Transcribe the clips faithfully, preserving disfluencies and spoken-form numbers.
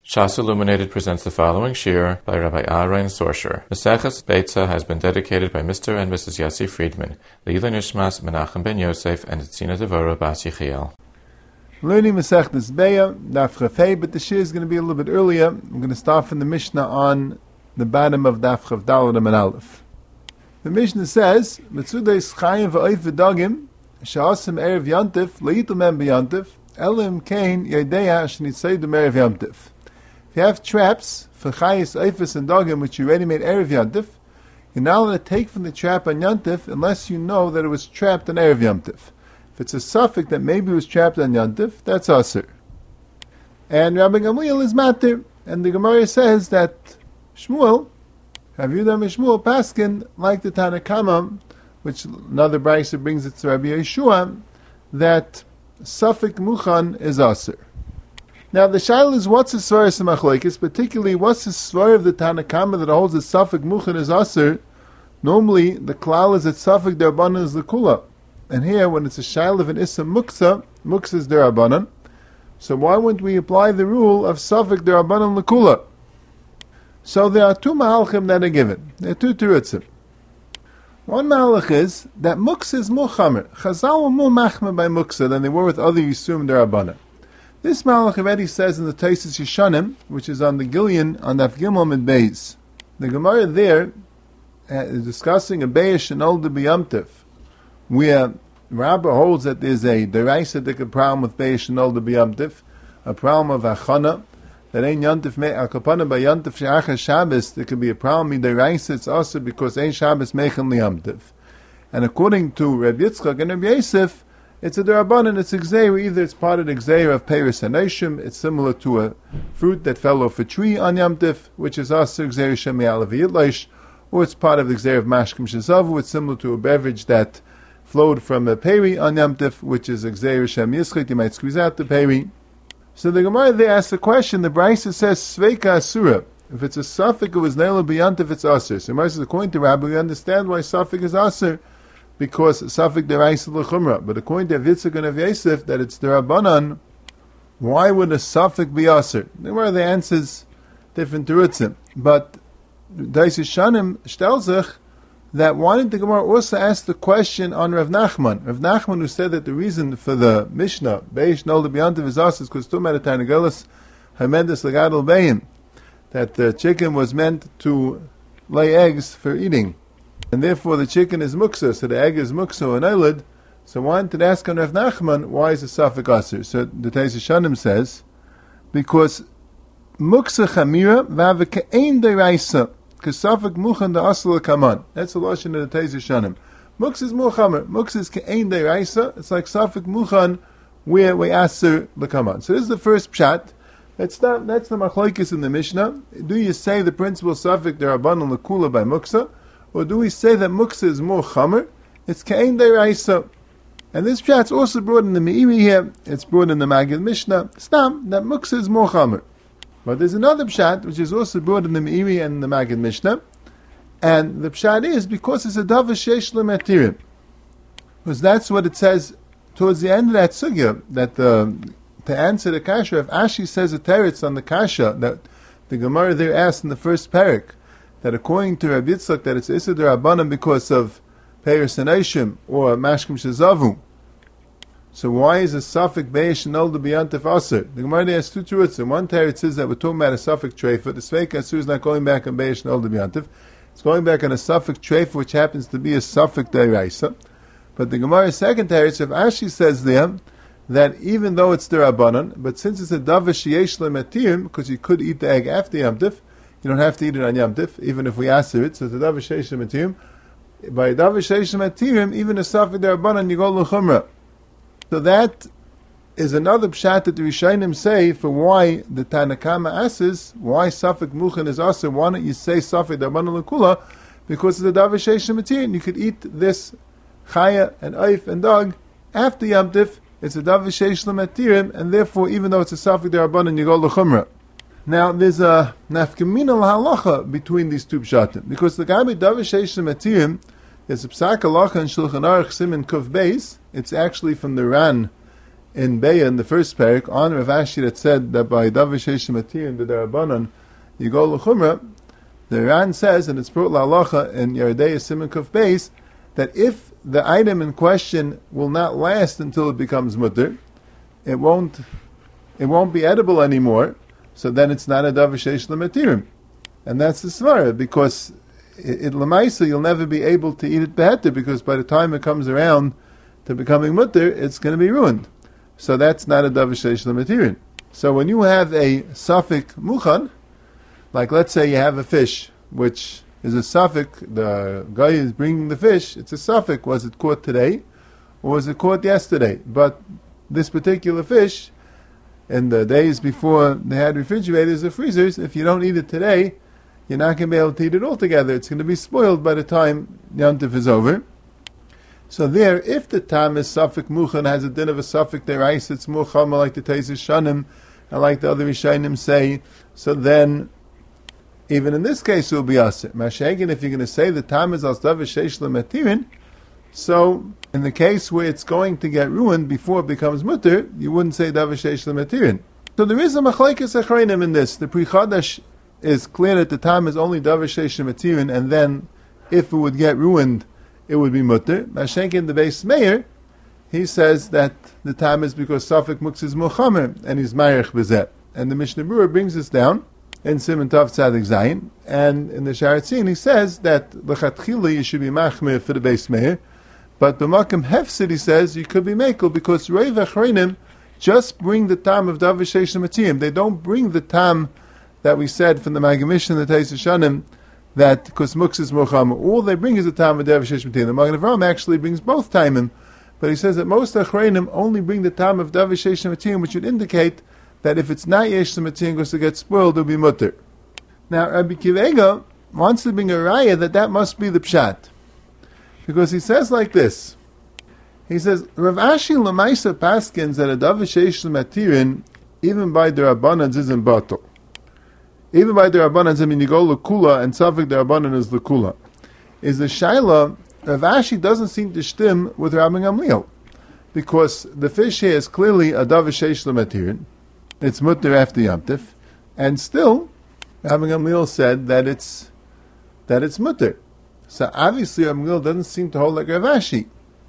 Shas Illuminated presents the following shir by Rabbi Aaron Sorsher. Maseches Beitza has been dedicated by Mister and Missus Yossi Friedman, Leila Nishmas Menachem Ben Yosef, and Tzina Devora Bas Yechiel. Learning Masechtas Beya, Daf Chaf Hey, but the shir is going to be a little bit earlier. I'm going to start from the Mishnah on the bottom of Daf Chaf Daled and Aleph. The Mishnah says, Metzudes Chayim v'oif v'dagim, she'asim erev yantif, le'itul mem b'yantif, elim kain yadeya sh'nitzaydu erev yantif. If you have traps for chayis, oifis, and dogim, which you already made erev yantif, you're not allowed to take from the trap on yantif unless you know that it was trapped on erev yantif. If it's a suffix that maybe it was trapped on yantif, that's asur. And Rabbi Gamliel is matir, and the Gemara says that Shmuel, Rav Yehuda and Shmuel paskin like the Tana Kama, which another brayso brings it to Rabbi Yeshua, that suffix muchan is asur. Now the shaila is what's the svar of machlokes, particularly what's the svar of the Tana Kama that holds that suffix muchan is asur. Normally the klal is that suffix derabanan is the kula, and here when it's a shaila of an issa muksa, muksa is derabanan. So why wouldn't we apply the rule of suffix derabanan lekula? So there are two mahalchim that are given. There are two terutzim. One mahalach is that muksa is more chamer. Chazal were more machmer by muksa than they were with other yisum derabanan. This Malach already says in the Taisus Yeshanim, which is on the Gillian, on Daf Gimel Mid Beis. The Gemara there uh, is discussing a Beis and Older B'Yamtiv, where Rabbah holds that there's a deraisa problem with Beis and Older B'Yamtiv, a problem of Achana, that ain't Yantif me Akapana by Yantif She'achas Shabbos, there could be a problem in deraisa, it's also because ain't Shabbos Mechan L'Yamtiv. And according to Reb Yitzchak and Reb Yosef, it's a derabanan, it's a gzeira, either it's part of the gzeira of Peiros HaNoshim, it's similar to a fruit that fell off a tree on Yom Tif, which is also gzeira shemi'alav v'yitleish, or it's part of the gzeira of Mashkim Shezavu, it's similar to a beverage that flowed from a peri on Yom Tif, which is a gzeira shem yischit, you might squeeze out the peri. So the Gemara there asks the question, the Brisa says, Sveika Asura, if it's a suffix, it was Neila B'yantif, it's Asur. So the Gemara says, according to Rabbi, we understand why suffix is Asur, because suffix deraisa l'chumra. But according to Yitzchak and Rav Yosef, that it's derabanan, why would a suffix be asur? There are the answers, different terutzim. But Taisus Shanim stelzich that why didn't the Gemara also ask the question on Rav Nachman? Rav Nachman, who said that the reason for the Mishnah Beish Nolda B'yantiv is asur is because Tumat Tarnagelis Hamedes Lagadol Beim, that the chicken was meant to lay eggs for eating. And therefore the chicken is muksa, so the egg is muksa and eyelid. So why did ask on Rav Nachman, why is the suffix asur? So the Taisus Shanim says, because muksa chamira v'ave ke'ein deraisa, because suffix muchan da asur l'kaman. That's the lashon of the Taisus Shanim. Muksa is more chamer. Muksa is ke'ein deraisa. It's like suffix muchan where we asur l'kaman. So this is the first pshat. That's not, that's the machlokes in the Mishnah. Do you say the principal suffix derabanan l'kula by muksa? Or do we say that muksa is more chamer? It's ka'ein deraisa. And this pshat's also brought in the Meiri here. It's brought in the Magid Mishnah. Stam, that muksa is more chamer. But there's another pshat which is also brought in the Meiri and the Magid Mishnah. And the pshat is because it's a davar sheish l'matirim. Because that's what it says towards the end of that sugya, that the, to answer the kasha, if Ashi says a teretz on the kasha, that the Gemara there asked in the first parak, that according to Rabbi Yitzchak, that it's Issa D'Rabbanan because of Peiros HaNoshim or Mashkim Shezavu. So why is a suffix Beish and Older B'yantif Asur? The Gemara has two terutzim. One teretz says that we're talking about a suffix treifa. The Sveika Asur is not going back on Beish and Older B'yantif. It's going back on a suffix treifa, which happens to be a suffix D'Raisa. But the Gemara's second teretz, if Ashi says there, that even though it's D'Rabbanan, but since it's a davar sheyesh l'matirim, because you could eat the egg after Yom Tif, you don't have to eat it on Yom Tif, even if we asur it. So it's a davar sheish l'matirim. By davar sheish l'matirim, even a suffix derabanan, you go l'chumra. So that is another pshat that the Rishonim say for why the Tana Kama asks, why suffix muchan is asur. Why don't you say suffix derabanan l'kula? Because it's a davar sheish l'matirim. You could eat this chaya and oif and dog after Yom Tif. It's a davar sheish l'matirim, and therefore, even though it's a suffix derabanan, you go l'chumra. Now, there's a nafkamina halacha between these two pshatim, because the Gabi davar sheish l'matirim, there's a psak halacha in Shulchan Aruch Siman Kuf Beis. It's actually from the Ran in Beya, in the first parak, on Rav Ashi that said that by Davar Sheish Matir and the Darabanan, you go l'chumra, the Ran says, and it's brought la'alacha in Yeridei Siman Kuf Beis, that if the item in question will not last until it becomes mutter, it won't, it won't be edible anymore, so then it's not a Davar Sheish Matirim. And that's the svara, because it lemaisa you'll never be able to eat it beheter, because by the time it comes around to becoming mutter, it's going to be ruined. So that's not a davar sheish lematirin. So when you have a suffix muchan, like let's say you have a fish, which is a suffix, the guy is bringing the fish, it's a suffix, was it caught today, or was it caught yesterday? But this particular fish, in the days before they had refrigerators or freezers, if you don't eat it today, you're not going to be able to eat it altogether. It's going to be spoiled by the time Yantif is over. So there, if the tam is suffix muchan, has a din of a suffix derais, it's mucham, like the Teisus Shanim, and like the other Rishonim say, so then, even in this case, it will be asir. Mashagin, if you're going to say the tam is as davar sheish lematirin, so in the case where it's going to get ruined before it becomes mutter, you wouldn't say davar sheish lematirin. So there is a machlekes achreinim in this. The Pri Chadash is clear that the tam is only davar sheish lematirin, and then if it would get ruined, it would be mutter. Mashenkin, the Beis Meir, he says that the time is because Safek Mux is Muhammad, and he's Mayach Bezet. And the Mishnah Berurah brings this down in Siman Tov Tzadik Zayin, and in the Sharatzin he says that L'chatchila you should be Machmir for the Beis Meir, but B'makam Hefsid he says you could be Mekel, because Reiv Achreinim just bring the time of Davar Sheish Matiyim. They don't bring the time that we said from the Magamish and the Teisus Shanim, that because Mux is Mocham, all they bring is the time of Davar Sheish Matiyim. The Magen Avraham actually brings both timim, but he says that most Achreinim only bring the time of Davar Sheish Matiyim, which would indicate that if it's not Yesh Matiyim because it gets spoiled, it will be mutter. Now Rabbi Kivega wants to bring a raya that that must be the pshat, because he says like this. He says Rav Ashi Lamaisa Paskins that a Davar Sheish Matirin even by the Rabbanans isn't batal. Even by the Rabbanans, I mean, you go L'kula, and Safek the Rabbanan is L'kula. Is the Shaila, Rav Ashi doesn't seem to stim with Rabbi Gamliel, because the fish here is clearly a Davar Sheish L'matirin. It's mutter after Yamtif, and still, Rabbi Gamliel said that it's that it's mutter. So obviously, Rabbi Gamliel doesn't seem to hold like Rav Ashi.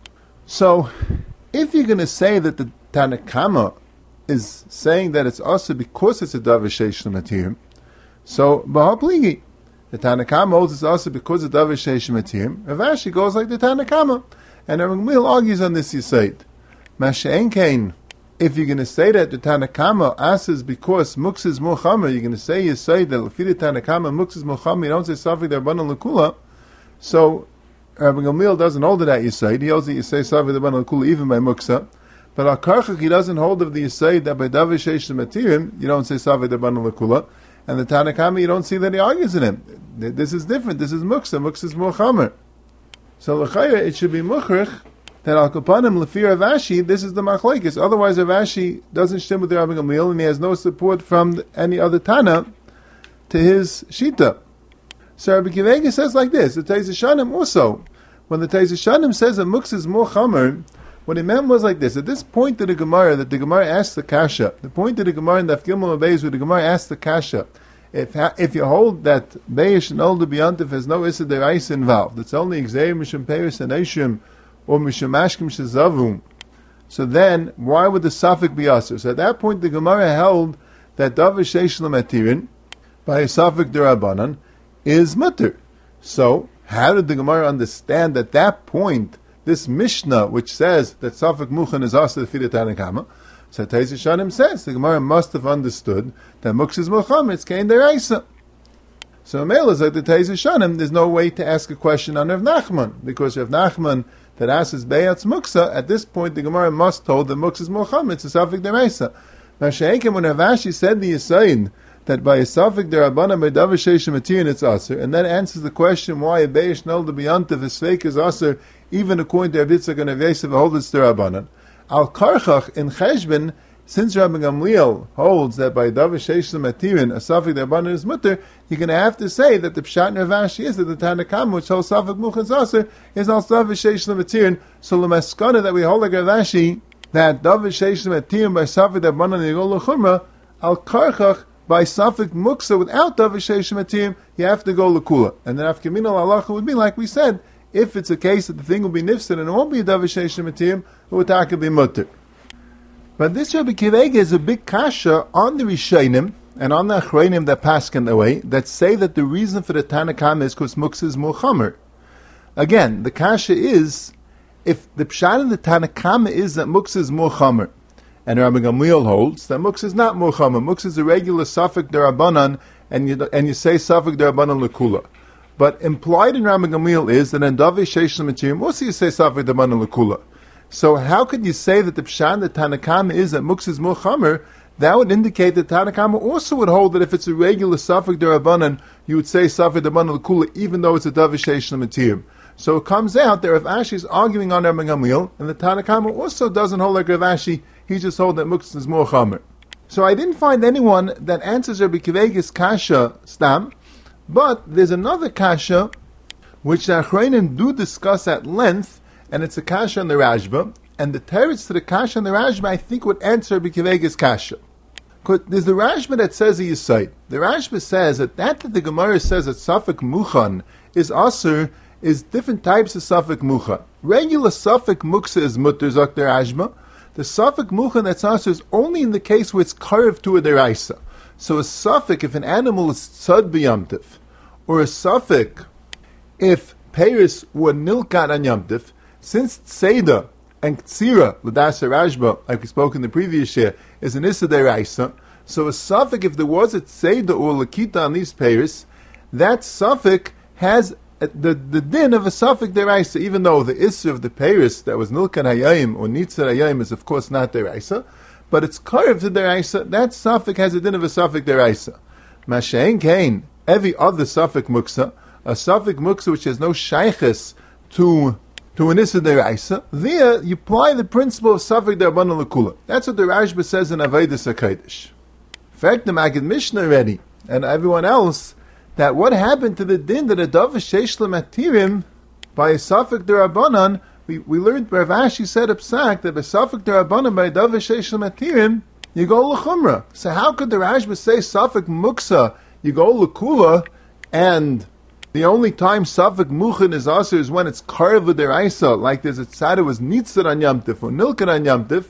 So, if you're going to say that the Tanakama is saying that it's also because it's a Davar Sheish L'matirin, so, Bahapligi, the Tanakama holds it's also because of Davar Sheish Matirim. Rav Ashi goes like the Tanakama, and Rabbi Gamliel argues on this Yisayid. Masha'en Kain, if you're going to say that the Tanakama asks because Mux is Muhammad, you're going to say Yisayid that Lefi the Tanakama Mux is Muhammad, you don't say Safik Darbanan L'kula. So, Rabbi Gamliel doesn't hold of that Yisayid. He holds that you say Safik Darbanan L'kula even by Muksa. But Al Karchak, he doesn't hold of the Yisayid that by Davar Sheish Matirim, you don't say Safik Darbanan L'kula. And the Tanakama, you don't see that he argues in him. This is different. This is Muksa. Muksa is more Chamer. So l'chayra, it should be Mukhrich that Al Kapanim Lefi Rav Ashi, this is the Machlekes. Otherwise, Rav Ashi doesn't stem with the Rabbi Gamliel, and he has no support from any other Tana to his Shita. So Rabbi Kivega says like this: the Teisus Shanim also, when the Teisus Shanim says that Muksa is more Chamer, what he meant was like this. At this point of the Gemara, that the Gemara asked the Kasha, the point of the Gemara in the Afgimel Abayz, where the Gemara asked the Kasha, if if you hold that Be'ish and Older B'yantif has no Issa Derais involved, it's only Xeir Mishum Peris and Eishim, or Mishum Ashkim Shezavum, so then, why would the Safek be Asr? So at that point, the Gemara held that Davar Sheish L'matirin, by a Safek D'Rabbanan, is Mutter. So, how did the Gemara understand at that point this Mishnah, which says that Safek Muchan is also the Fidat Tanakama? So Teisus Shanim says the Gemara must have understood that Muksa is Muhammad, it's Kain Deraisa. So Mela is like the Teisus Shanim, there's no way to ask a question on Rav Nachman, because Rav Nachman that asks Beyat's Muksa, at this point the Gemara must hold that Muksa is Muhammad, it's a Safek Deraisa. Now Sheikhem, when Rav Ashi said the Yisayin, that by a Safek Derabana by Davar Sheish Matirin it's Aser, and that answers the question why a Be'ish Nol de B'yantiv is fake is Aser, even according to Rav Yitzchak and Rav Yosef hold it's Derabanan. Al Karchach in Cheshbon, since Rabbi Gamliel holds that by Davar Sheish Matirin a Safek Derabanan is Mutter, you're going to have to say that the Pshat in Rav Ashi is that the Tanakam, which holds Safek Muchan Aser, is al Davar Sheish Matirin. So the Maskana that we hold like Rav Ashi that Davar Sheishim Atirim by Safik D'Rabbanan Yigol L'Chumra, Al Karchach by Safik Muksa without Davar Sheishim Atirim, you have to go L'Kula. And then After Minal Halacha would be like we said, if it's a case that the thing will be nifsed and it won't be a Davar Sheishim Atirim, it would have to be mutter. But this Rabbi Akiva Eiger is a big kasha on the Rishonim and on the Achronim that pass in the way that say that the reason for the Tanna Kama is because Muksa is more chamer. Again, the kasha is, if the pshat in the Tanna Kama is that Muksa is more chamer, and Rabbi Gamliel holds that Muksa is not more chamer, Muksa is a regular Safek D'Rabbanan, and you and you say Safek D'Rabbanan L'Kula. But implied in Rabbi Gamliel is that in Davar Sheishim Atirim also you say Safek D'Rabbanan L'Kula. So how could you say that the pshat in the Tanna Kama is that Muksa is more chamer? That would indicate that Tanna Kama also would hold that if it's a regular Safek D'Rabbanan, you would say Safek D'Rabbanan L'Kula, even though it's a Davar Sheishim Atirim. So it comes out that Rav Ashi is arguing on Rabbi Gamliel, and the Tanna Kama also doesn't hold like Rav Ashi, he just holds that Muksa is more chamer. So I didn't find anyone that answers Rabbi Akiva Eiger's kasha stam, but there's another kasha which the Achronim do discuss at length, and it's a kasha in the Rashba, and the teretz to the kasha in the Rashba I think would answer Rabbi Akiva Eiger's kasha. There's the Rashba that says a Yisayt. The Rashba says that that that the Gemara says that Safek Muchan is Asur is different types of Safek Muchan. Regular Safek Muksa is Mutter, Zok the Rashba. The Safek Muchan that's Asur is only in the case where it's carved to a Deraisa. So a Safek, if an animal is Tzad B'Yamtiv, or a Safek, if Paris were Nilkat on Yamtiv, since Tzeda and Ktsira, L'das Rashba, like we spoke in the previous year, is an Issa Deraisa, so a Safek, if there was a Tzeda or Lakita on these Paris, that Safek has the, the din of a Safek Deraisa, even though the Issa of the Paris that was Nilkan Hayayim or Nitzar Hayayim is of course not Deraisa, but it's carved to Deraisa, that Safek has a din of a Safek Deraisa. Mashain Kain, every other Safek Muksa, a Safek Muksa which has no Shaykhis to to an Issa Deraisa, there you apply the principle of Safek D'Rabbanan L'Kula. That's what the Rashba says in Avodas HaKodesh. In fact, the Maggid Mishnah already, and everyone else, that what happened to the din that a Davar Sheishim Atirim by a Safek D'Rabbanan, we, we learned, Rav Ashi said a psak, that by Safek D'Rabbanan by a Davar Sheishim Atirim, you go L'Chumra. So how could the Rashba say Safek Muksa, you go L'Kula, and the only time Safek Muchan is also is when it's carved with their Isa, like there's a tzada was Nitzar on Yamtif or Nilkan on Yamtif,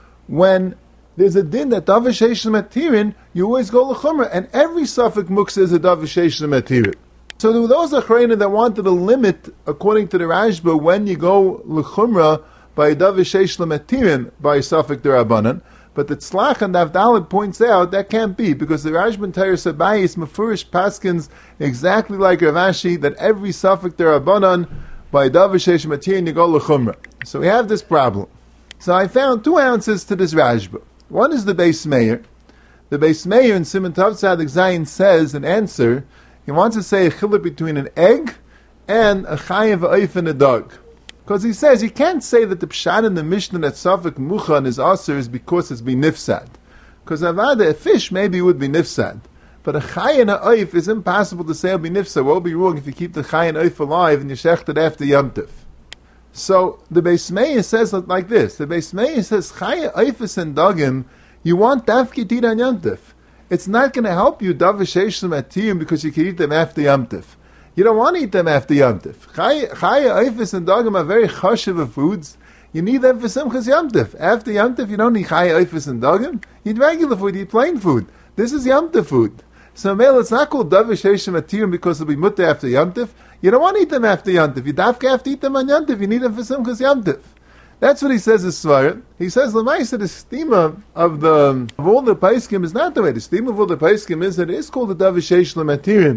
when there's a din that Davar Sheishim Atirin, you always go L'Chumra, and every Safek Muksa is a Davar Sheishim Atirin. So there were those Achronim that wanted to limit, according to the Rashba, when you go L'Chumra by a Davar Sheishim Atirin by Safek D'Rabbanan, but the Tzlach and Avdalad points out that can't be, because the Rashba Teir Sabayis Mefurish Paskins exactly like Rav Ashi, that every Safek D'Rabbanan by Davar Sheishim Atirin you go L'Chumra. So we have this problem. So I found two answers to this Rashba. One is the Beis Meir. The Beis Meir in Siman Tav Tzadik Zayin says an answer. He wants to say a chiluk between an egg and a chayav oif and a dog. Because he says you can't say that the pshat in the Mishnah that Safek Muchan is aser is because it's been nifsad. Because avada, a fish maybe would be nifsad. But a chay and a oif is impossible to say it'll be nifsad. What will be wrong if you keep the chay and oif alive and you shecht it after Yom Tov? So the Beis Meir says like this. The Beis Meir says, Chaya, Eifus, and Dagim, you want Dafki Tid on Yom Tov. It's not going to help you Davar Sheishim Atirim because you can eat them after Yom Tov. You don't want to eat them after Yom Tov. Chaya, Eifus, and Dagim are very chashiv of foods. You need them for Simchas Yom Tov. After Yom Tov, you don't need Chaya, Eifus, and Dagim. You eat regular food, you eat plain food. This is Yom Tov food. So, Mel, it's not called Davar Sheishim Atirim because it'll be mutter after Yom Tov. You don't want to eat them after Yom Tov. You dafka have to eat them on Yom Tov. You need them for Simchas Yom Tov. That's what he says in Svarim. He says, L'maisa, the stima of the of all the Paiskim is not the way. The stima of all the Paiskim is that it is called the Davar Sheishim Atirim.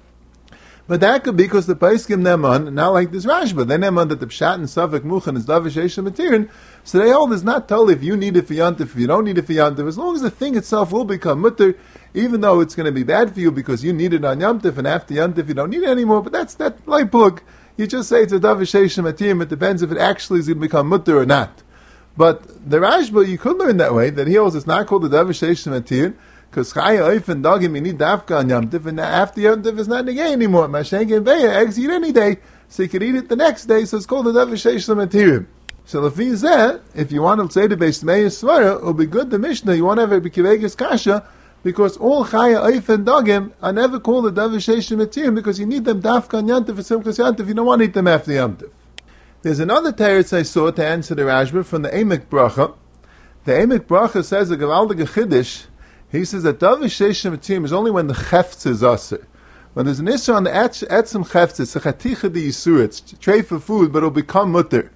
But that could be because the Paiskim Neman, not like this Rashba, they Neman that the Pshat and Safek Muchan is Davar Sheishim Atirim, so they hold is not told if you need it for Yom Tov, if you don't need it for Yom Tov, as long as the thing itself will become mutter, even though it's going to be bad for you because you need it on Yom Tov, and after Yom Tov you don't need it anymore, but that's that light book. You just say it's a Davar Sheishim Atirim, it depends if it actually is going to become mutter or not. But the Rashba, you could learn that way, that he holds it's not called the Davar Sheishim Atirim, because Chaya, Oif, and Dagim, you need Dafka on Yom Tov, and after Yom Tov is not negay anymore. Mashenk and Beya, eggs eat any day, so you can eat it the next day, so it's called the Davar Sheishim Atirim. So Lefizeh, if you want to say the Beis Meir Svara, it will be good the Mishnah, you want to have a B'kivegas Kasha, because all Chaya, Eif, and Dogim are never called a Davish Sheshim Etirim, because you need them Dafka and Yantif and Simchas Yantif, you don't want to eat them after Yantif. There's another teretz I saw to answer the Rashba from the Emek Bracha. The Emek Bracha says a Gavaldige Chiddush. He says that Davish Sheshim Etirim is only when the Cheftz is Aser. When there's an Isser on the Etzem Cheftz, it's a Chaticha di Yisur, it's a tray for food, but it'll become mutter.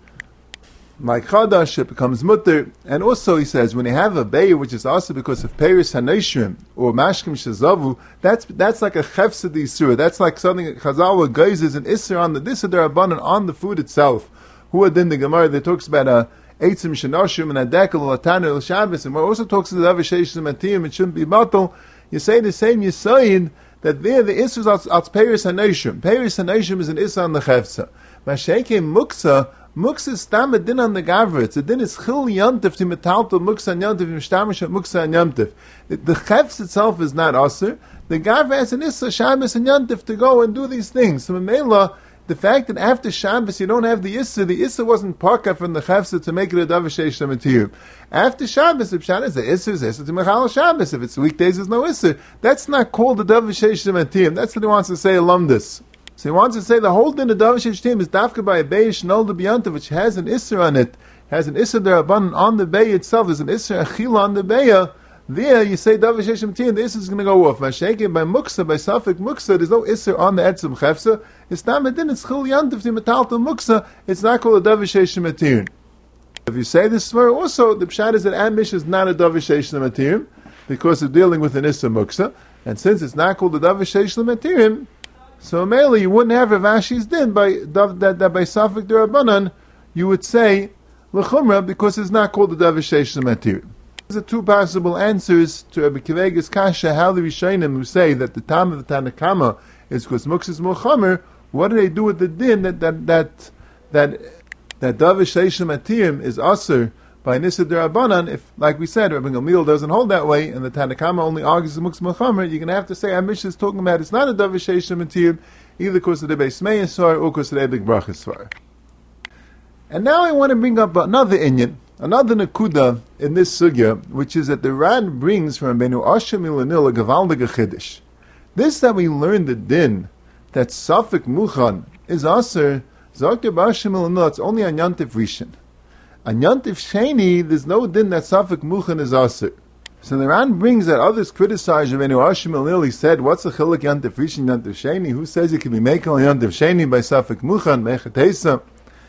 Like Chadash, it becomes mutter. And also, he says, when you have a Beir, which is also because of Peris Haneshrim, or Mashkim Shazavu, that's that's like a Chefsa di Yisur. That's like something that Chazal gazes an Isser on the Dissadar abundant on the food itself. Who are then the Gemara that talks about a Eitzim Shenoshim and a Dekel Latana El Shabbos, and also talks about the Avasheshim Atiyim, it shouldn't be battle. You say the same Yisayin, that there the Isser is out Peris Haneshrim. Peris Haneshrim is an Isser on the Chefsa. Masheke Muksa, Muksa is stam a din on the gavra. It's a din is chil yantif to metalto muksa and yantif mishtamish muksa and yantif. The chefs itself is not aser. The gavra has an issa Shabbos and yantif to go and do these things. So Mela, the fact that after Shabbos you don't have the issa, the issa wasn't parka from the chefs to make it a davishesh material. After Shabbos, if Shabbos the issa is issa to mechal Shabbos. If it's weekdays, there's no issa. That's not called the davishesh material. That's what he wants to say. Alumdus. So he wants to say the whole din of Davish team is dafka by a Beis Shnol de Biyanta, which has an Isser on it, has an Isser Derabanan on the Beis itself, there's an Isser Achila on the Beis. There you say Davish team, the Isser is going to go off. Mashake by Muksa, by Safik Muksa, there's no Isser on the Etzim Chefsa. It's not Medin, it's Chil Yantif, the Metalta Muksa, it's not called a Davish material. If you say this word also, the Pshat is that Amish is not a Davish material, because it's dealing with an Isser Muksa, and since it's not called a Davish material, so mainly you wouldn't have Rav Ashi's din by that, that by Safik Derabanan, you would say L'chumra because it's not called the Davish material. These are two possible answers to Rabbi Kivegas Kasha, how the Rishonim who say that the time of the Tanakama is because Muksa is Mulchamer. What do they do with the din that that that that that Davish material is Aser by Nisa Derabanan? If, like we said, Rabbi Gamliel doesn't hold that way, and the Tanakama only argues the Muksa Mulchamer, you're going to have to say Amish is talking about it's not a Davish material, either because of the Beis Meir Svar or because of the Ebek Bracha Svar. And now I want to bring up another inyan, another Nakuda in this sugya, which is that the Ran brings from Benu Asher Milanil a Gavaldige Chiddush. This that we learned the din that Safik Muchan is Aser, Zakir B'Asher Milanil, it's only on Yantif Rishon. On Yantif Sheni, there's no din that Safik Muchan is Aser. So the Ran brings that others criticize Rabbeinu Ashim Elil. He said, what's the chiluk Yantif Rishon, Yantif Sheni? Who says it can be making on Yantif Sheni by Safik Muchan, Mechatesa?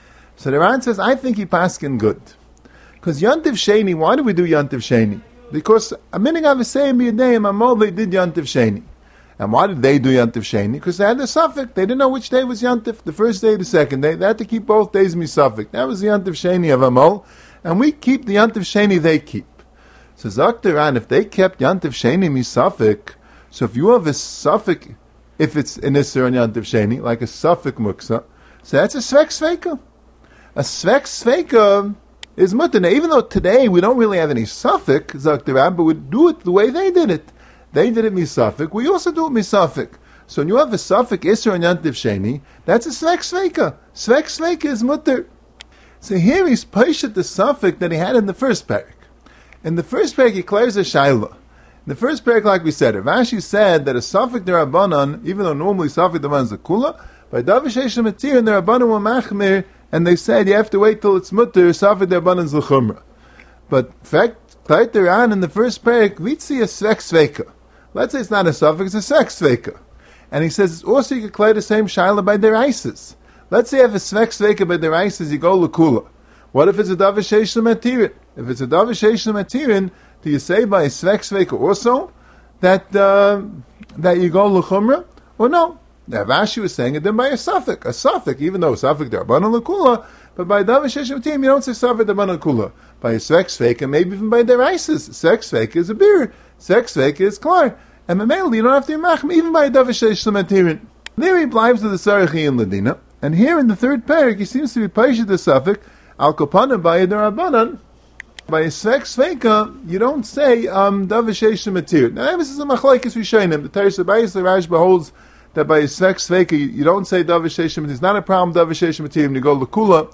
So the Ran says, I think he paskin good. Because Yantif Sheni, why do we do Yantif Sheni? Because a minute I was saying b'yadayim amol, they did Yantif Sheni. And why did they do Yantif Sheni? Because they had the Safik. They didn't know which day was Yantif, the first day or the second day. They had to keep both days misafik. That was the Yantif Sheni of Amol. And we keep the Yantif Sheni they keep. So Zakter Ran, if they kept Yantif Sheni misafik, so if you have a Safik, if it's an Isser on Yantif Sheni, like a Safik Muksa, so that's a Svek Sveika. A Svek Sveika is mutter. Now, even though today we don't really have any Safik, Zakter Ran, but we do it the way they did it. They did it misafik. We also do it misafik. So when you have a safik isser on yantiv sheni, that's a svek sveika. Svek sveika is mutter. So here he's paishet the safik that he had in the first parak. In the first parak he clears a shaila. In the first parak, like we said, Rashi said that a safik derabanan, even though normally safik derabanan is a kula, by davish eshem etir and derabanan were machmir, and they said you have to wait till it's mutter. Safik derabanan is l'chumra. But in fact, later on in the first parak, we see a svek sveika. Let's say it's not a suffix, it's a svek sveika. And he says it's also you can clear the same shaila by deraisis. Let's say you have a svek sveika by deraisis, you go l'kula. What if it's a davish eshem etirin? If it's a davish eshem etirin, do you say by a svek sveika also that uh, that you go l'chumra? Or no? Now Rashi was saying it then by a suffix. A suffix, even though suffix derabbanan l'kula, but by davish eshem etirin you don't say suffix derabbanan l'kula. By a svek sveika, maybe even by deraisis. Svek sveika is a beer. Sex fake is klar. And Mamel, you don't have to be machmir even by a davish eshlamatirin. There he blives to the Sarachi and Ladina. And here in the third parak, he seems to be paished the suffix, al kopanim by a derabanan. By a sex feka, you don't say um, davish eshlamatirin. Now, this is a machlekes rishonim. The Teres Abayis, the Rash beholds that by a sex feka, you, you don't say davish eshlamatirin. It's not a problem davish eshlamatirin. You go l'kula.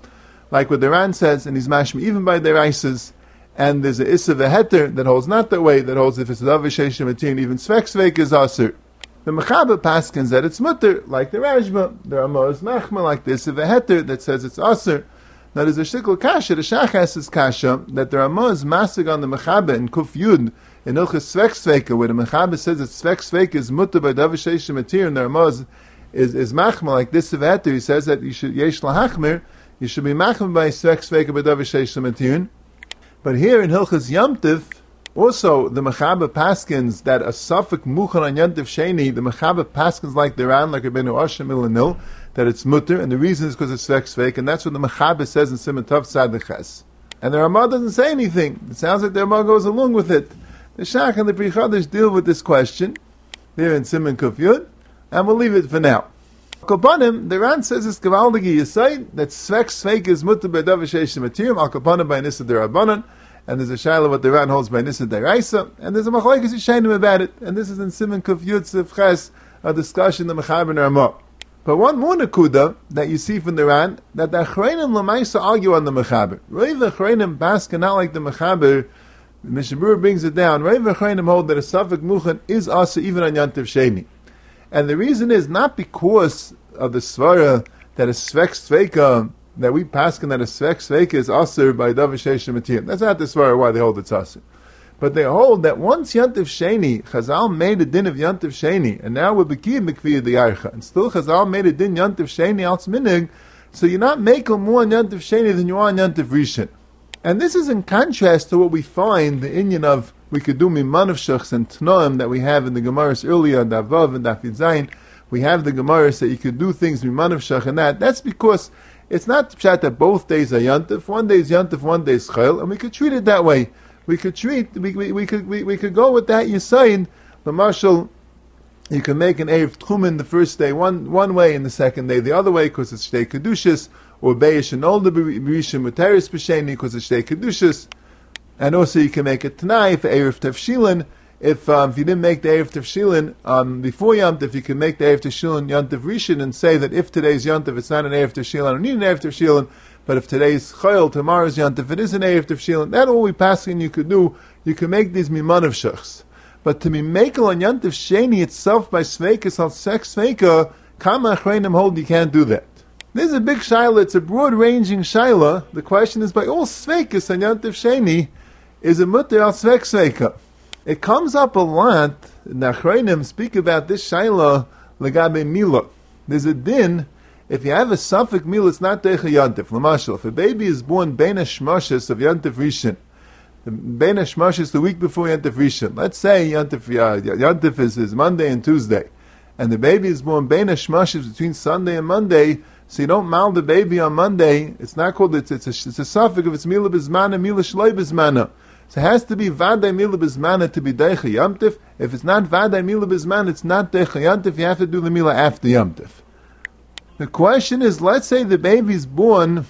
like what the Ran says, and he's mashma even by their Isis. And there's a Issa Veheter that holds not that way, that holds if it's a Davar Sheishim Matir, even Svek Sveik is Asur. The Mechaber paskins that it's mutter, like the Rajma. The Ramah is Machma, like the Issa Veheter that says it's Asur. Now there's a Shikl Kasha, the Shachas is Kasha, that the Ramah is Masig on the Mechaber in Kuf Yud, in Ilchas Svek Sveika, where the Mechaber says that Svek Sveik is mutter by Davar Sheishim Matir, and the Ramah is, is, is Machma, like this Issa Veheter. He says that you should, Yesh Lahachmir, you should be Machma by Svek Sveika by Davar Sheishim Matir. But here in Hilchas Yom Tiv, also the Mechaber paskins that a suffix muchan on Yom Tiv Sheni, the Mechaber paskins like the Ran, like Rabbeinu Asher Milanil, that it's mutter, and the reason is because it's Svek Sveik, and that's what the Mechaber says in Siman Tov Tzadich. And the Ramah doesn't say anything. It sounds like the Ramah goes along with it. The Shach and the Pri Chadash deal with this question there in Siman Kuf Yud, and we'll leave it for now. Al-Kapanim, the Ran says it's Gavaldigi Yisai, that Svek Sveik is mutter by Davar Sheishim Matir, Al-Kapanim by Nissa Derabanan, and there's a shaila what the Ran holds by Nissa Deraisa, and there's a machlokes Yishainim about it, and this is in Siman Kuf Yud Sif Ches, a discussion in the Mechaber and Ramah. But one more nakuda that you see from the Ran, that the Achreinim Lamaisa argue on the Mechaber. Really the Achreinim basket not like the Mechaber, the Mishabur brings it down, really the Achreinim hold that a Safek Muchan is also even on Yom Tiv Sheni. And the reason is not because of the Svara that a Svek Sveika, that we paskin that a Svek Sveika is Asur by Davar Sheishim Matir. That's not the Svara why they hold it's Asur. But they hold that once Yom Tiv Sheni, Chazal made a din of Yom Tiv Sheni, and now we're Bekiyim Mikviyah the Yarcha, and still Chazal made a din Yom Tiv Sheni als Minig, so you're not making more on Yom Tiv Sheni than you are on Yom Tiv Rishon. And this is in contrast to what we find, the Inyan of, we could do Miman of Shachs and Tnoim that we have in the Gemaras earlier, Davav and Dafid Zayin. We have the Gemaras that you could do things Miman of Shach and that. That's because it's not pshat that both days are Yantif. One day is Yantif, one day is Chayil, and we could treat it that way. We could treat, we, we, we could we, we could go with that Yisayin. The Marshal, you can make an Erev Tchumen the first day one one way, and the second day the other way, because it's Shtei Kedushas, or Beish and Older Berishim Muteris B'Sheni, because it's Shtei Kedushas. And also you can make a Tanai for Erev Tevshilin. If um, if you didn't make the Erev Tevshilin um, before Yom Tov, you can make the Erev Tevshilin Yom Tov Rishon and say that if today's Yom Tov, it's not an Erev Tevshilin, I don't need an Erev Tevshilin, but if today's Chayil, tomorrow's Yom Tov, it is an Erev Tevshilin, that's all we pass in you could do. You can make these Miman of Shachs. But to be makel on Yom Tov Sheni itself by Sveikas al Sek Sveika, Kama Achreinim hold you can't do that. This is a big shaila, it's a broad-ranging shaila. The question is, by all Sveikas on Yom Tov Sheni, is a mutter al Svek Sveika? It comes up a lot, the Achreinim speak about this shaila legabe mila. There's a din, if you have a suffix mila, it's not decha yantif. L'mashal, if a baby is born bein hashmashis of yantif rishon, bein hashmashis the week before yantif rishon, let's say yantif, uh, yantif is, is Monday and Tuesday, and the baby is born bein hashmashis between Sunday and Monday, so you don't mal the baby on Monday, it's not called, it's, it's, a, it's a suffix, if it's mila bizmana, mila shloi bizmana. So it has to be Vaday Mila Bizmana to be Deicha Yamtif. If it's not Vaday Mila Bizmana, it's not Deicha Yamtif. You have to do the Mila after Yamtif. The question is, let's say the baby's born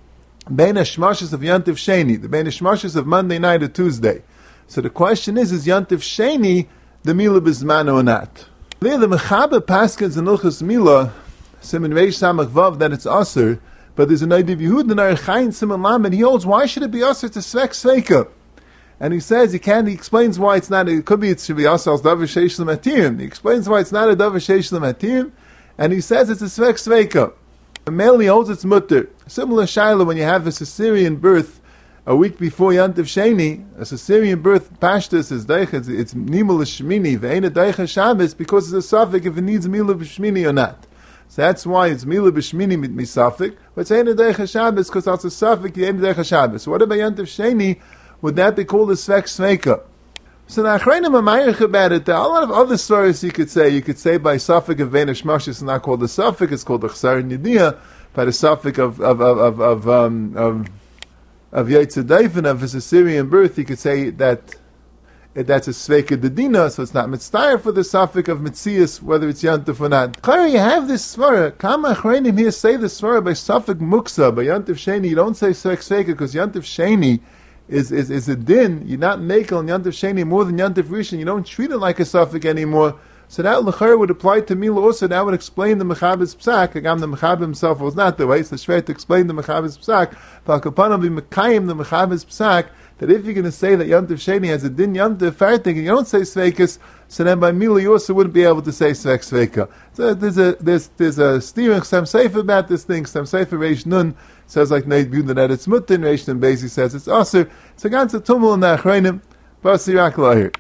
Bein HaShmashis of Yamtif Sheni, the Bein HaShmashis of Monday night or Tuesday. So the question is, is Yamtif Sheni the Mila Bizmana or not? There the Mechaber Paskins and Ilchus Mila, Siman Reish Samach Vav, that it's Asur, but there's an idea of Yehud and Archain Siman Lam, and he holds, why should it be Asur to Svek Sveika? And he says he can't. He explains why it's not. It could be it should be also as davar sheish l'matim. He explains why it's not a davar sheish l'matim, and he says it's a svek sveika. The male he holds its mutter. Similar shaila when you have a Caesarean birth a week before Yom Tov Sheni. A Caesarean birth pashtus is deicha. It's, it's nimul shmini ve'ena deicha Shabbos because it's a suffix if it needs milah b'shmini or not. So that's why it's milah b'shmini mit misafik. But it's ena deicha Shabbos because it's a suffix ena deicha Shabbos. So what about Yom Tov Sheni? Would that be called a Svek Sveika? So the Achreinim are ma'arich about it. There are a lot of other stories you could say. You could say by suffix of Bein HaShmashis, it's not called a suffix, it's called a Chsar Nidiyah. By the suffix of of of of of um, of, of Yitzhadayfen, of his Assyrian birth, you could say that that's a Sveika Dedina, so it's not mitzvah for the suffix of Mitzias, whether it's Yantif or not. Clearly, you have this svara. Kama Achreinim here say the svara by suffix Muksa, by Yantif Sheni. You don't say Svek Sveika because Yantif Sheni Is, is is a din. You're not making on Yantif Sheni more than Yantif Rishon. You don't treat it like a suffix anymore. So that l'chayr would apply to Mila also. That would explain the Mechabes Psak. Again, the Mechabes himself was not the way. So Shver to explain the Mechabes Psak. V'alkapanah be Mekayim the Mechabes Psak. That if you're going to say that Yom Tov Sheni has a din Yom Tov farting and you don't say Sveikas, so then by Mila you also wouldn't be able to say Sveik Sveika. So there's a there's there's a steering Sam Sefer about this thing. Sam Sefer Reish Nun says like Neid Buda that it's Mutin. Reish Nun basically says it's Aser. So ganz a tumul in the Achreinim. Basirak Lahir.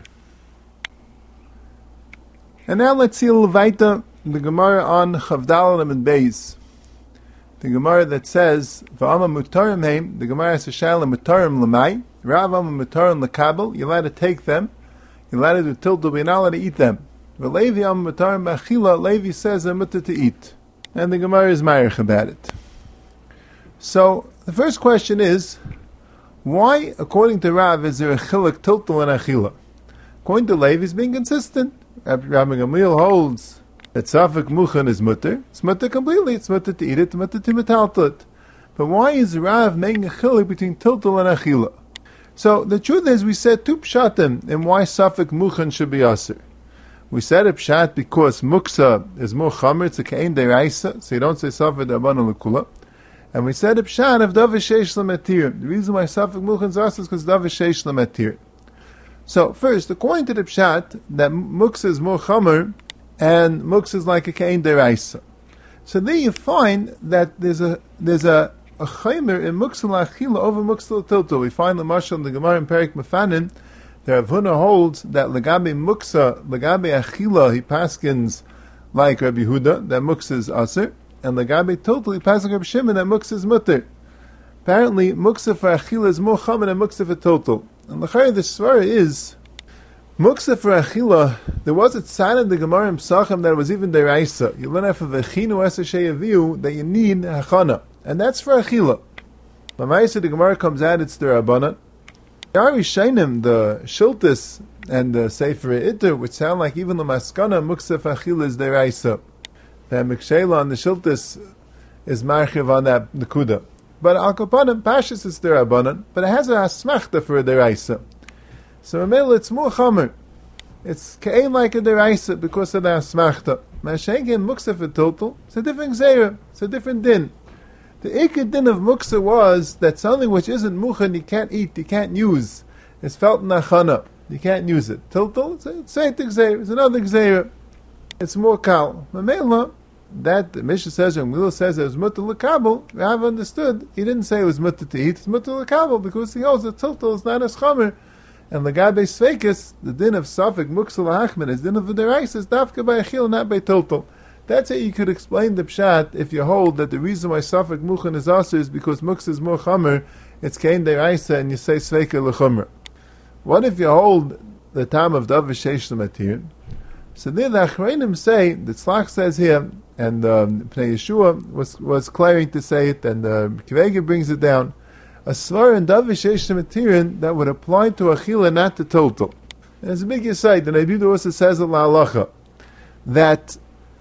And now let's see a little weiter, the Gemara on Chavdalim and Beis. The Gemara that says, V'ama mutarim heim, the Gemara says, Shayla mutarim l'mai, Rav ama mutarim l'kabel, you're allowed to take them, you're allowed to do tiltul, but you're not allowed to eat them. V'levi ama mutarim b'achila, Levi says they're mutter to eat. And the Gemara is ma'arich about it. So, the first question is, why, according to Rav, is there a chiluk tiltul and achila? According to Levi, he's being consistent. Rabbi Gamliel holds that Safek Muchan is mutter. It's mutter completely. It's mutter to eat it, mutter to metaltal it. But why is Rav making a chiluk between tiltal and achila? So the truth is, we said two pshatim in why Safek Muchan should be aser. We said a pshat because muksa is more chamer. It's a kain deraisa, so you don't say Safek Dabana Lekula. And we said a pshat of Davar Sheish Lametir. The reason why Safek Muchan is aser is because Davar Sheish Lametir. So first, according to the pshat, that muksa is more chamer, and muksa is like a kain deraisa. So there you find that there's a there's a, a chamer in muksa la'achila over muksa l'tiltul. We find the mashal in the Gemara in Perik Mefanim, the Rav Huna holds that legabe muksa, legabe achila, he paskins like Rabbi Yehuda, that muksa is aser, and legabe tiltul, he paskins Rabbi Shimon, that muksa is mutter. Apparently, muksa for achila is more chamer than muksa for tiltul. And the chayr the svara is muksa for achila. There was a sign in the Gemara in Psachim that it was even deraisa. You learn after v'chinu eser sheyaviu that you need hachana, and that's for achila. L'maisa the Gemara comes out it's the Rabbanan. The Arishonim, the Shiltis and the Sefer Itter, which sound like even the Maskana muksa for achila is deraisa. The Mikshela on the Shiltis is marchiv on that nekuda. But Al Kapanim, Pashas is the Rabbanan, but it has a Asmachta for a Deraisa. So Ramel, it's more Chamer. It's Ka'ain like a Deraisa because of the Asmachta. Mashenkin Muksa for total, it's a different Zera, it's a different din. The Ikad din of Muksa was that something which isn't Muchan you can't eat, you can't use. It's felt in Achana, you can't use it. Total, it's a Zera, it's another Zera. It's more Kal. Mamela, that the Mishnah says, when Mila says it was mutter l'kabel, Rav understood, he didn't say it was mutter to eat, it's mutter l'kabel, because he knows that tiltal is not as chamer. And l'gabe sveikis, the din of Safek Muksa l'achman, is din of the derais, is dafka by achil, not by tiltal. That's how you could explain the pshat, if you hold that the reason why Safek Muchan is aser is because Muksa is more chamer, it's kain deraisa, and you say sveika l'chamer. What if you hold the time of Davar Sheish L'matir? So there the Achreinim say, the Tzlach says here, and um, Pnei Yeshua was was clearing to say it, and uh, Kivega brings it down. A svar in Davar Sheish L'matirin that would apply to achila, not to total. And it's a big aside. The Nebidu also says in La'alacha that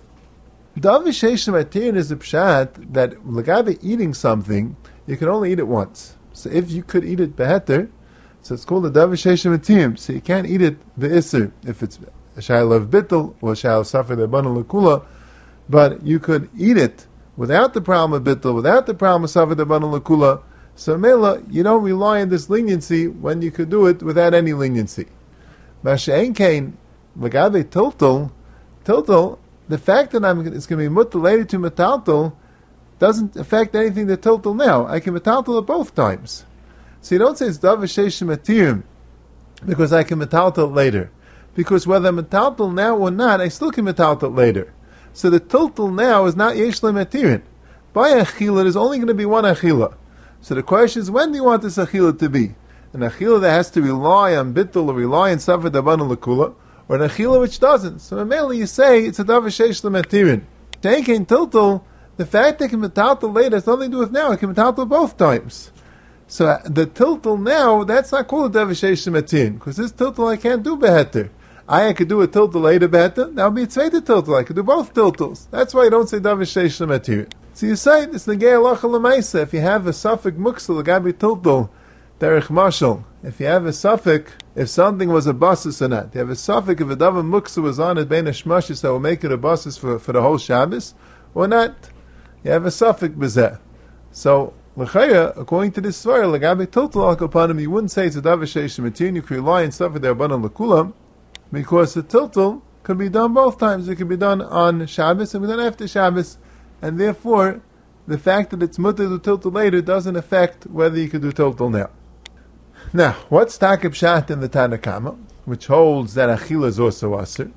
Davar Sheish L'matirin is a pshat that l'gabe eating something, you can only eat it once. So if you could eat it beheter, so it's called a Davar Sheish L'matirin. So you can't eat it be'isr if it's a shayla of bittul or a shayla of safar de'bana l'kula. But you could eat it without the problem of bittul, without the problem of safar de'bana l'kula. So mela, you don't rely on this leniency when you could do it without any leniency. Masha'en kain l'gabe tiltul, tiltul, the fact that I'm, it's going to be mutilated to metaltal doesn't affect anything to tiltul now. I can metaltal it both times. So you don't say it's Davar Sheish L'matirin because I can metaltal later. Because whether I'm metaltal now or not, I still can metaltal later. So the tiltal now is not Yesh L'matirin. By achila, there's only going to be one achila. So the question is, when do you want this achila to be? An achila that has to rely on bittul or rely on safar d'abana l'kula, or an achila which doesn't. So mainly you say it's a Davar Sheish L'matirin. Taking tiltal, the fact that I can metaltal later has nothing to do with now. I can metaltal both times. So uh, the tiltal now, that's not called a Davar Sheish L'matirin, because this tiltal I can't do beheter. I, I could do a tiltal later beheter, that would be a zweite tiltal. I could do both tiltals. That's why you don't say Davar Sheish L'matirin. So you say it's negei halacha l'maisa. If you have a suffix muksa l'gabi tiltal derech mashal, if you have a suffix, if something was a basis or not, you have a suffix if a davar muksa was on it, bein a shmashis, that will make it a basis for, for the whole Shabbos, or not. You have a suffix b'zeh. So, l'chaya, according to this svara, l'gabe tiltal al kapanim, you wouldn't say it's a davar sheish matin, you could rely on stuff there abanan l'kulam, because the tiltal can be done both times. It can be done on Shabbos and be done after Shabbos, and therefore, the fact that it's mutter to tiltal later doesn't affect whether you could do tiltal now. Now, what's takib shat in the Tanakama, which holds that achila is also asir?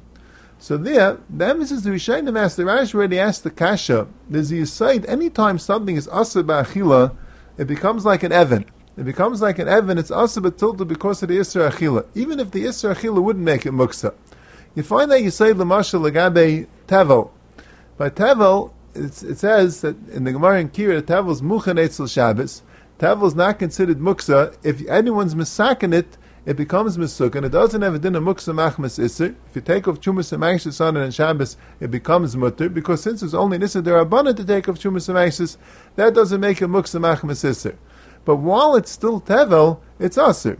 So there, the emphasis the Rishonim asked, the Rashi already asked the kasha, there's a yisayid, anytime something is asir ba'achila, it becomes like an evan. It becomes like an evan, it's asir b'tilta because of the isra achila. Even if the isra achila wouldn't make it muksa. You find that yisayid l'mashal l'gabe tevel. By tevel, it's, it says that in the Gemara in Kira, tevel's muchan etzel Shabbos. Tevel is not considered muksa. If anyone's misakin it, it becomes misuk, and it doesn't have a din of muksa machmas iser. If you take off chumas and ma'ishis on it and Shabbos, it becomes mutter, because since it's only nisr derabbanan to take off chumas and ma'ishis, that doesn't make it muksa machmas iser. But while it's still tevel, it's aser.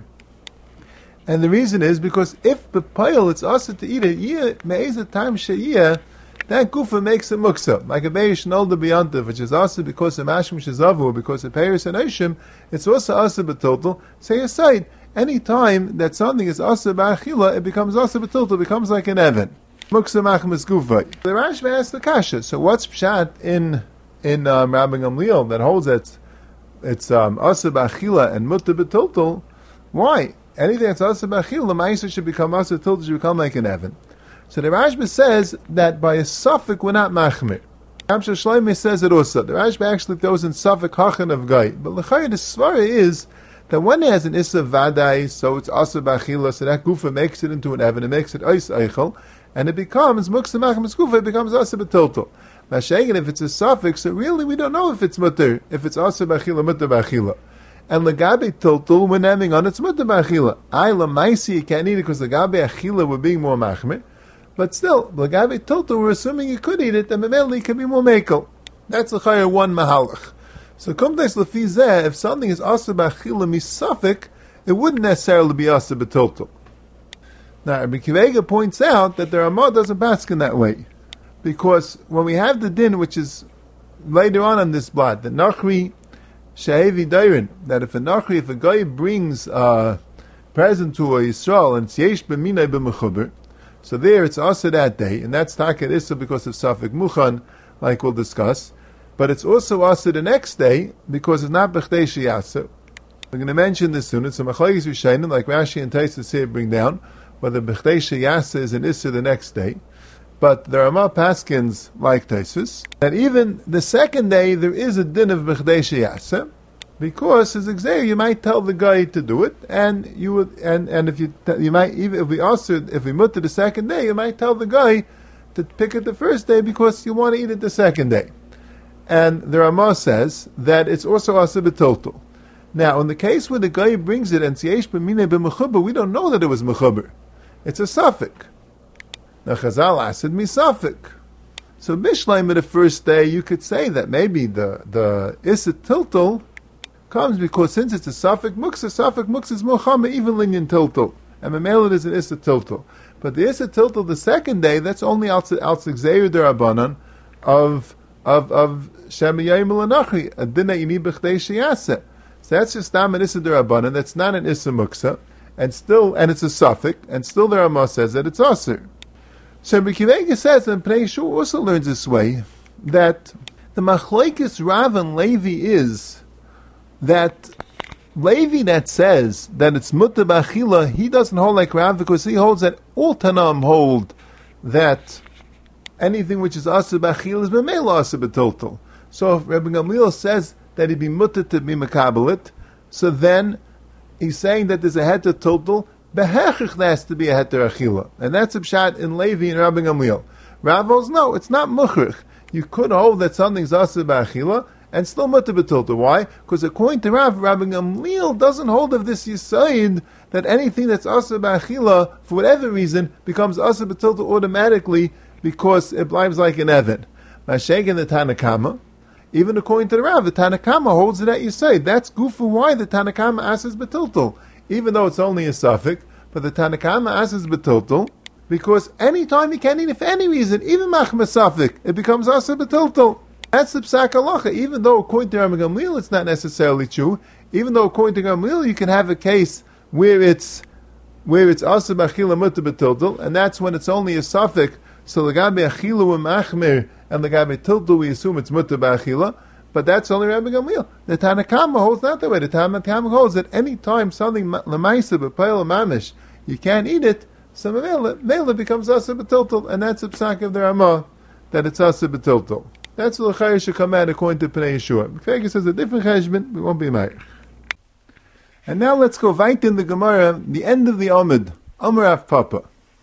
And the reason is because if b'payil it's aser to eat it, yeh me'ezah time she'yeh, that gufa makes it muksa. Like a Beirish Nolda B'yantiv, which is also because of Mashim Shezavu, because of Paris and Oshim, it's also also b'total. Say aside, any time that something is also b'achila, it becomes also b'total, it becomes like an Evan. Muksa machmas gufa. The Rashba asks the kasha, so what's pshat in in um, Rabbi Gamliel that holds that it's um, also b'achila and mutta b'total? Why? Anything that's also b'achila, the ma'isa should become also b'total, should become like an Evan. So the Rashba says that by a suffix we're not machmir. Amshel Shloimeh says it also. The Rashba actually throws in suffix hachan of gai. But l'chayr the svara is that when it has an issa vadai, so it's asa b'achila, so that gufa makes it into an evan, it makes it ois eichel, and it becomes muksa machmas gufa, it becomes asa b'total. Mashayin, if it's a suffix, so really we don't know if it's mutter, if it's asa b'achila, mutter b'achila. And legabe total, we're naming on it's mutter b'achila. I lamaisi, you can't eat it because legabe achila we're being more machmir. But still, l'gabe total, we're assuming you could eat it, and memeli can be more mekel. That's the chayr one mahalach. So kumtes lefi zeh, if something is asa b'achila misafik, it wouldn't necessarily be asa b'total. Now, Rabbi Kivega points out that the Ramah doesn't pass in that way, because when we have the din, which is later on in this blot, the nachri shehevi dairin, that if a nachri, if a guy brings a present to a Yisrael and it's yesh b'minay b'mechuber, so there it's also that day, and that's taket issa because of Safik Muchan, like we'll discuss. But it's also also the next day because it's not b'chdei sheyasa. We're going to mention this soon. It's a machlokes rishonim, like Rashi and Taisus here bring down, whether b'chdei sheyasa is an issa the next day. But there are more paskins like Taisus that even the second day there is a din of b'chdei sheyasa. Because as exer, you might tell the guy to do it, and you would, and, and if you you might even if we also if we mutter the second day, you might tell the guy to pick it the first day because you want to eat it the second day. And the Ramah says that it's also asa b'total. Now, in the case where the guy brings it and yesh b'minei b'mechuber, we don't know that it was mechuber. It's a suffix. Now Chazal asked me suffix. So Bishleim the first day, you could say that maybe the the issa tiltal comes because since it's a suffix muksa, suffix muksa is mochama even linyan tiltal, and memel it is an issa tiltal. But the issa tiltal the second day, that's only al tzigzeir derabanan of of of shem yayim l'nachri a dinah ini b'chdei sheyaseh. So that's just tam an issa derabanan. That's not an issa muksa, and still and it's a suffix, and still the Ramah says that it's asur. So B'kivega says, and Pnei Shur also learns this way, that the machlokes Rav and Levi is that Levi that says that it's mutter b'achila, he doesn't hold like Rav because he holds that all Tanam hold that anything which is asur b'achila is b'meila asur b'total. So if Rabbi Gamliel says that he'd be mutter to be makabelit, so then he's saying that there's a heter total, behechich there has to be a heter achila. And that's a pshat in Levi and Rabbi Gamliel. Rav holds, no, it's not muchrich. You could hold that something's asur b'achila, and still mutter b'total. Why? Because according to Rav, Rabbi Gamliel doesn't hold of this yisaid that anything that's asur b'achila, for whatever reason, becomes asur b'total automatically because it lives like an evan. Masheg in the Tanakama, even according to the Rav, the Tanakama holds it at yisaid. That's gufa why the Tanakama asks b'total. even though it's only a suffix, but the Tanakama asks betiltel, because any time you can eat it for any reason, even machmas suffix, it becomes asa betiltel. That's the psak halacha. Even though according to Rabbi Gamliel it's not necessarily true, even though according to Gamliel you can have a case where it's where it's asa b'achila muta betiltel, and that's when it's only a suffix. So legabe achilu u'machmir, and legabe tiltel we assume it's muta b'achila. But that's only Rabbi Gamliel. The Tanakama holds not that way. The Tanakama holds that any time something lemaisa b'payil mamish you can't eat it, so mele becomes asa betiltel, and that's the psak of the Ramah that it's asa betiltel. That's what the Chayr should come out according to Pnei Yeshua. Fagir says a different cheshbon, we won't be ma'ir. And now let's go right in the Gemara, the end of the Amud, Amar Av Papa.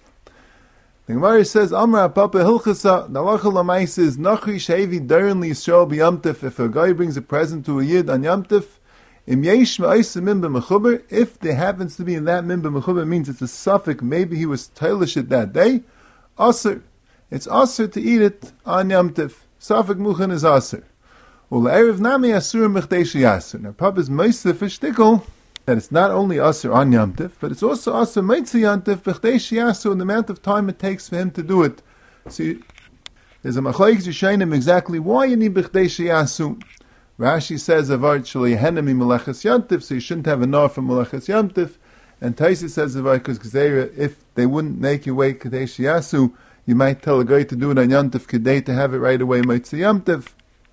The Gemara says, Amar Av Papa Hilchasa, the halacha l'maisa is Nachri Shevi Darin Li Yisrael B'Yamtif. If a guy brings a present to a Yid on Yamtif, Im Yesh Ma'isa Min B'Mechuber, if there happens to be in that Min B'Mechuber, means it's a suffix, maybe he was tailish it that day, Aser. It's Aser to eat it on Yamtif. Safek Muchan is Aser. Well, Erev Nami Asur Mechdei Sheyaser. Now, Papa's Meisef for Shtickle, that it's not only Aser on Yamtif, but it's also Aser Meitzi Yamtif, Mechdei Sheyaser, and the amount of time it takes for him to do it. See, there's a Machlaik Zishainim exactly why you need Mechdei Sheyaser. Rashi says, Avar Shali Henemi Melechas Yamtif, so you shouldn't have enough for Melechas Yamtif. And Taisi says, Avar, because if they wouldn't make you wait Mechdei Sheyaser, you might tell a guy to do it on Yamtif Kedei to have it right away, Meitzah Yamtif.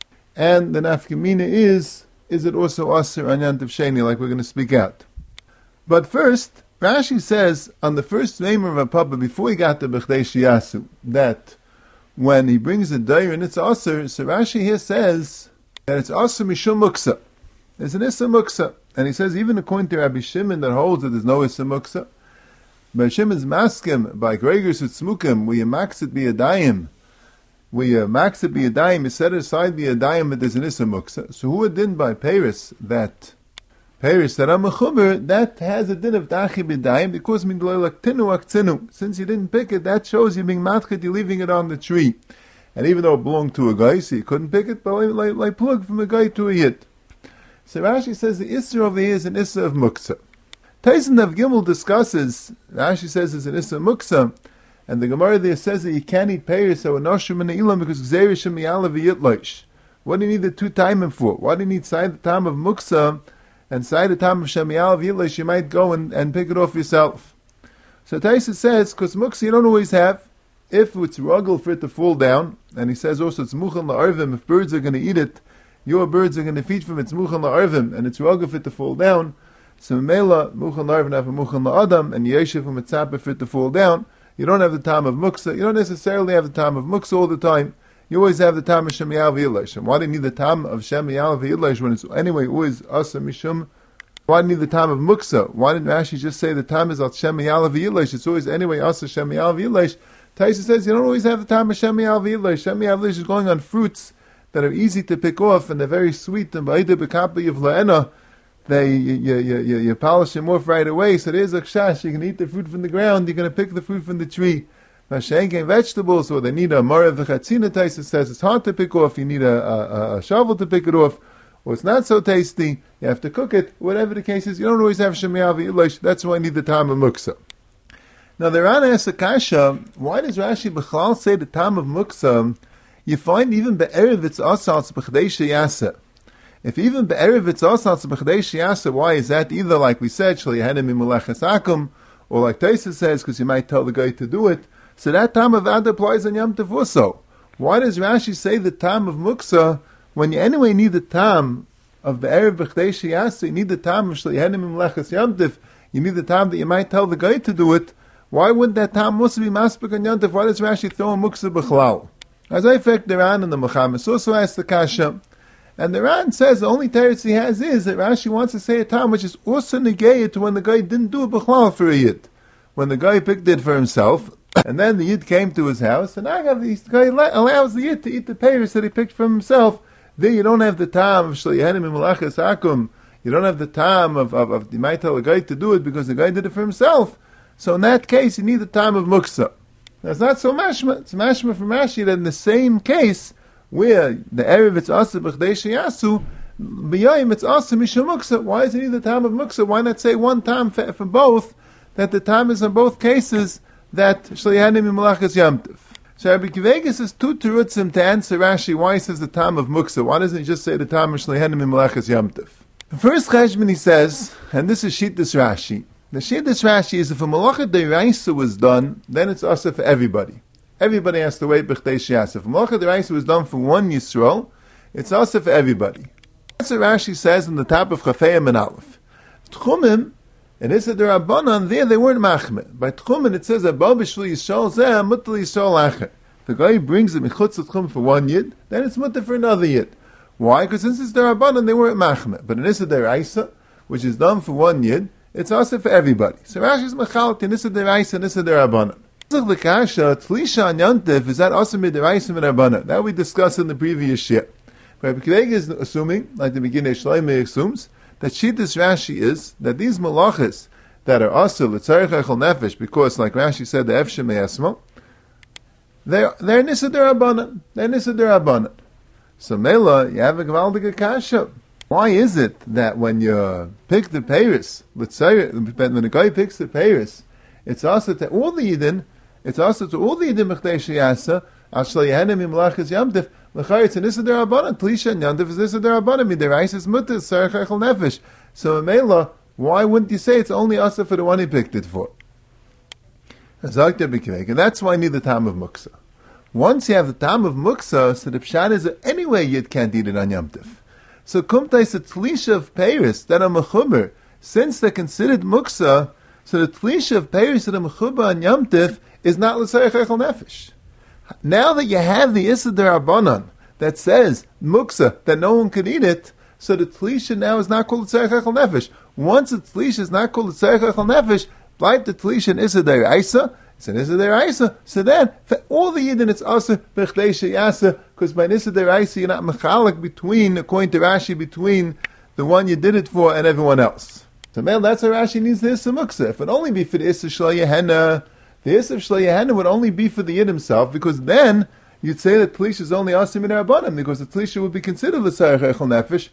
And the nafkamina is, is it also Aser on Yamtif Sheni, like we're going to speak out. But first, Rashi says, on the first name of a Papa, before he got to B'chdei Sheyasu, that when he brings a dair and it's Aser, so Rashi here says that it's Aser Mishum Muksa. There's an Issa Muksa. And he says, even according to Rabbi Shimon that holds that there's no Issa Muksa, by Shimon's maskim, by Gregor's utzmukim, we maxit be a daim, we maxit be a daim, is set aside be a daim, but there's an issa muksa. So who a din by Paris that Paris that I'm a chumer, that has a din of dachi be daim, because min gloilak tinu aktzinu. Since you didn't pick it, that shows you being matchit, you're leaving it on the tree. And even though it belonged to a guy, so you couldn't pick it, but like, like, like plug from a guy to a yid. So Rashi says the issa over here is an issa of muksa. Tyson of Gimel discusses, Rashi says it's an Issa Muksa, and the Gemara there says that you can't eat Peiris or Noshim and Ilam because Gzeirishim Yalav Yitloish. What do you need the two timing for? Why do you need side the time of Muksa and side the time of Shem Yalav Yitloish? You might go and, and pick it off yourself. So Tyson says, because Muksa you don't always have, if it's ruggle for it to fall down, and he says also it's Muchan La'arvim, if birds are going to eat it, your birds are going to feed from it, it's Muchan La'arvim, and it's ruggle for it to fall down. So Mela, Muchan Larvin have a Muchan La'adam, and Yeshiv from a tzapah for it to fall down. You don't have the time of Muksa. You don't necessarily have the time of Muksa all the time. You always have the time of Shem Yal V'Yilesh. And why do you need the time of Shem Yal V'Yilesh when it's anyway always Asa Mishum? Why do you need the time of Muksa? Why didn't Rashi just say the time is Al Shem Yal V'Yilesh? It's always anyway Asa Shem Yal V'Yilesh. Taisa says you don't always have the time of Shem Yal V'Yilesh. Shem Yal V'Yilesh is going on fruits that are easy to pick off and they're very sweet. And Ba'ida B'Kapi of La'ena, they you, you, you, you polish them off right away. So there's a kshash. You can eat the fruit from the ground. You're going to pick the fruit from the tree. Mashenken vegetables, or they need a marav v'chatzina. Taisa says it's hard to pick off. You need a, a, a shovel to pick it off, or it's not so tasty. You have to cook it. Whatever the case is, you don't always have shemiyav v'yilosh. That's why I need the time of muksa. Now the Rana asks a kasha, why does Rashi B'chlal say the time of muksa? You find even be'erev it's asal b'chdei sheyasa. If even be'erev it's asal b'chdei sheyasa, why is that? Either like we said, shli yehenim imulechas akum, or like Taisa says, because you might tell the guy to do it. So that time of Ad applies on Yom Tov also. Why does Rashi say the time of Muksa when you anyway need the time of the Erev B'chdei Sheyasa, you need the time of Shliyanim Imlechas Yom Tov, you need the time that you might tell the guy to do it? Why would that time also be Maspik on Yom Tov? Why does Rashi throw a Muksa B'chlal? As I fact, the Ran and the Mechamis also asked the Kasha, and the Ran says the only teretz he has is that Rashi wants to say a time which is also negated to when the guy didn't do a B'chlal for a Yid. When the guy picked it for himself, and then the Yid came to his house, and Agav, the guy allows the Yid to eat the peiros that he picked from himself. There you don't have the time of Shliyanim Imulachas Akum. You don't have the time of, of, of, you might tell the guy to do it because the guy did it for himself. So in that case, you need the time of Muksa. Now it's not so mashma. It's mashma from Rashi that in the same case, where the Erev it's Asa B'chdei Sheyasu, b'yoyim it's also mishum muksa. Why is it either time of muksa? Why not say one time for, for both? That the time is in both cases that shliyanim imalachas yamtiv. So Rabbi Kivega says two terutzim to answer Rashi why he says the time of muksa. Why doesn't he just say the time of shliyanim imalachas yamtiv? The first cheshbon he says, and this is Shittas Rashi. The Shittas Rashi is if a malacha deraisa was done, then it's also for everybody. Everybody has to wait b'chtei sheyasa. If a malacha deraisa was done for one Yisrael, it's also for everybody. That's what Rashi says in the top of Chafayim and Aleph. Tchumim, and Issa D'Rabbanan, there they weren't machmir. By Tchumen it says, Abba b'shli Yisrael zeh, mutter Yisrael acher. The guy brings it michutz Tchum for one yid, then it's mutter for another yid. Why? Because since it's D'Rabbanan, they weren't machmir. But in Issa D'Raisa, which is done for one yid, it's also for everybody. So Rashi's machal in Issa D'Raisa and Issa D'Rabbanan. The kasha, Tlisha and Yantif, is that also D'Raisa and D'Rabbanan? That we discussed in the previous year. Rabbi Kivega is assuming, like the beginning of Shloimeh assumes, that Shittas Rashi is that these malachas that are also l'tzarech echel nefesh, because like Rashi said, the efshe me'esmo, they're they're nisa d'Rabbanan, they're nisa d'Rabbanan. So Mela, you have a gewaldige kasha. Why is it that when you pick the peiros, when the guy picks the peiros, it's also to all the yidin, it's also to all the yidin b'chtei sheyasa, ashla yehenim imlachas yamtiv. L'chayr it's an issa d'Rabbanan, Tlisha and Yantiv is issa d'Rabbanan, mid'erais is mutter, tzarech echel nefesh. So Mela, why wouldn't you say it's only asa for the one he picked it for? And that's why I need the time of muksa. Once you have the time of muksa, so the pshat is that anyway yid can't eat it on Yom Tov. So kumtais a tlisha of peiros that are mechuber, since they're considered muksa, so the tlisha of peiros that are mechuber on Yom Tov is not l'tzarech echel nefesh. Now that you have the Issa D'Rabbanan that says muksa that no one could eat it, so the tlisha now is not called tzarech echel nefesh. Once the tlisha is not called tzarech echel nefesh, like the tlisha in Issa D'Raisa, it's an Issa D'Raisa. So then for all the yidin it's also b'chtei sheyasa, because by Issa D'Raisa you're not mechalek between, according to Rashi, between the one you did it for and everyone else. So man, that's how Rashi needs the Issa muksa. If it only be for the Issa Shlo Yehenna, the Issa of Shlo Yehenna would only be for the Yid himself, because then you'd say that Tlisha is only Asim in Rabbanim, because the Tlisha would be considered l'tzarech echel nefesh.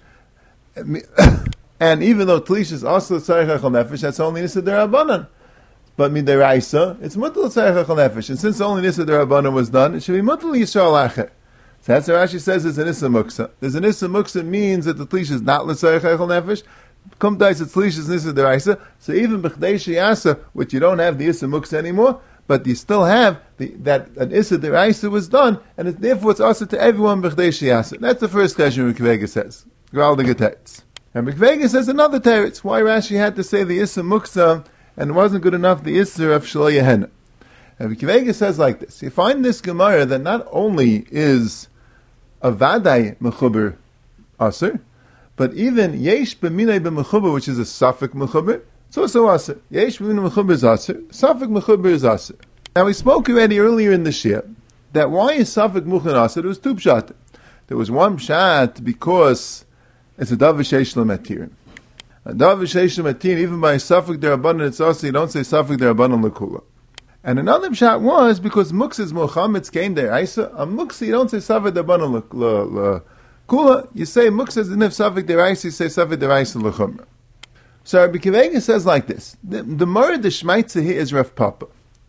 And even though Tlisha is also l'tzarech echel nefesh, that's only Issa d'Rabbanan. But mid'eraisa, it's mutter l'tzarech echel nefesh. And since only Issa d'Rabbanan was done, it should be mutter l'Yisrael acher. So that's what Rashi says is an Issa muksa. There's an Issa muksa means that the Tlisha is not l'tzarech echel nefesh. Come dice it's Tlisha is Issa d'Raisa. So even b'chdei sheyasa, which you don't have the Issa muksa anymore, but you still have the, that an Issa d'Raisa was done, and it, therefore it's also to everyone b'chdei sheyasa. That's the first question Rabbi Kivega says. Gewaldige teretz. And Rabbi Kivega says another teretz. Why Rashi had to say the Issa muksa and it wasn't good enough the Issa of Shlo Yehenna. Rabbi Kivega says like this. You find this Gemara that not only is a Vadai mechuber aser, but even Yesh b'minay b'mechuber, which is a Safek mechuber, it's also aser. Yesh b'minay mechuber is aser. Safek mechuber is aser. Now we spoke already earlier in the shir that why is Safek mechuber aser? There was two pshat. There was one pshat because it's a davar sheish l'matirin. A davar sheish l'matirin, even by Safek d'Rabbanan, it's aser. You don't say Safek d'Rabbanan l'kula. And another pshat was because muksa is mochametz kein deraisa. A muksa you don't say Safek d'Rabbanan l'kula. Kula, you say muksa is nif Safek d'Raisa, you say Safek d'Raisa l'chumra. So Rabbi Kivega says like this. The, the Murad the Shmaitza here is Rav Papa.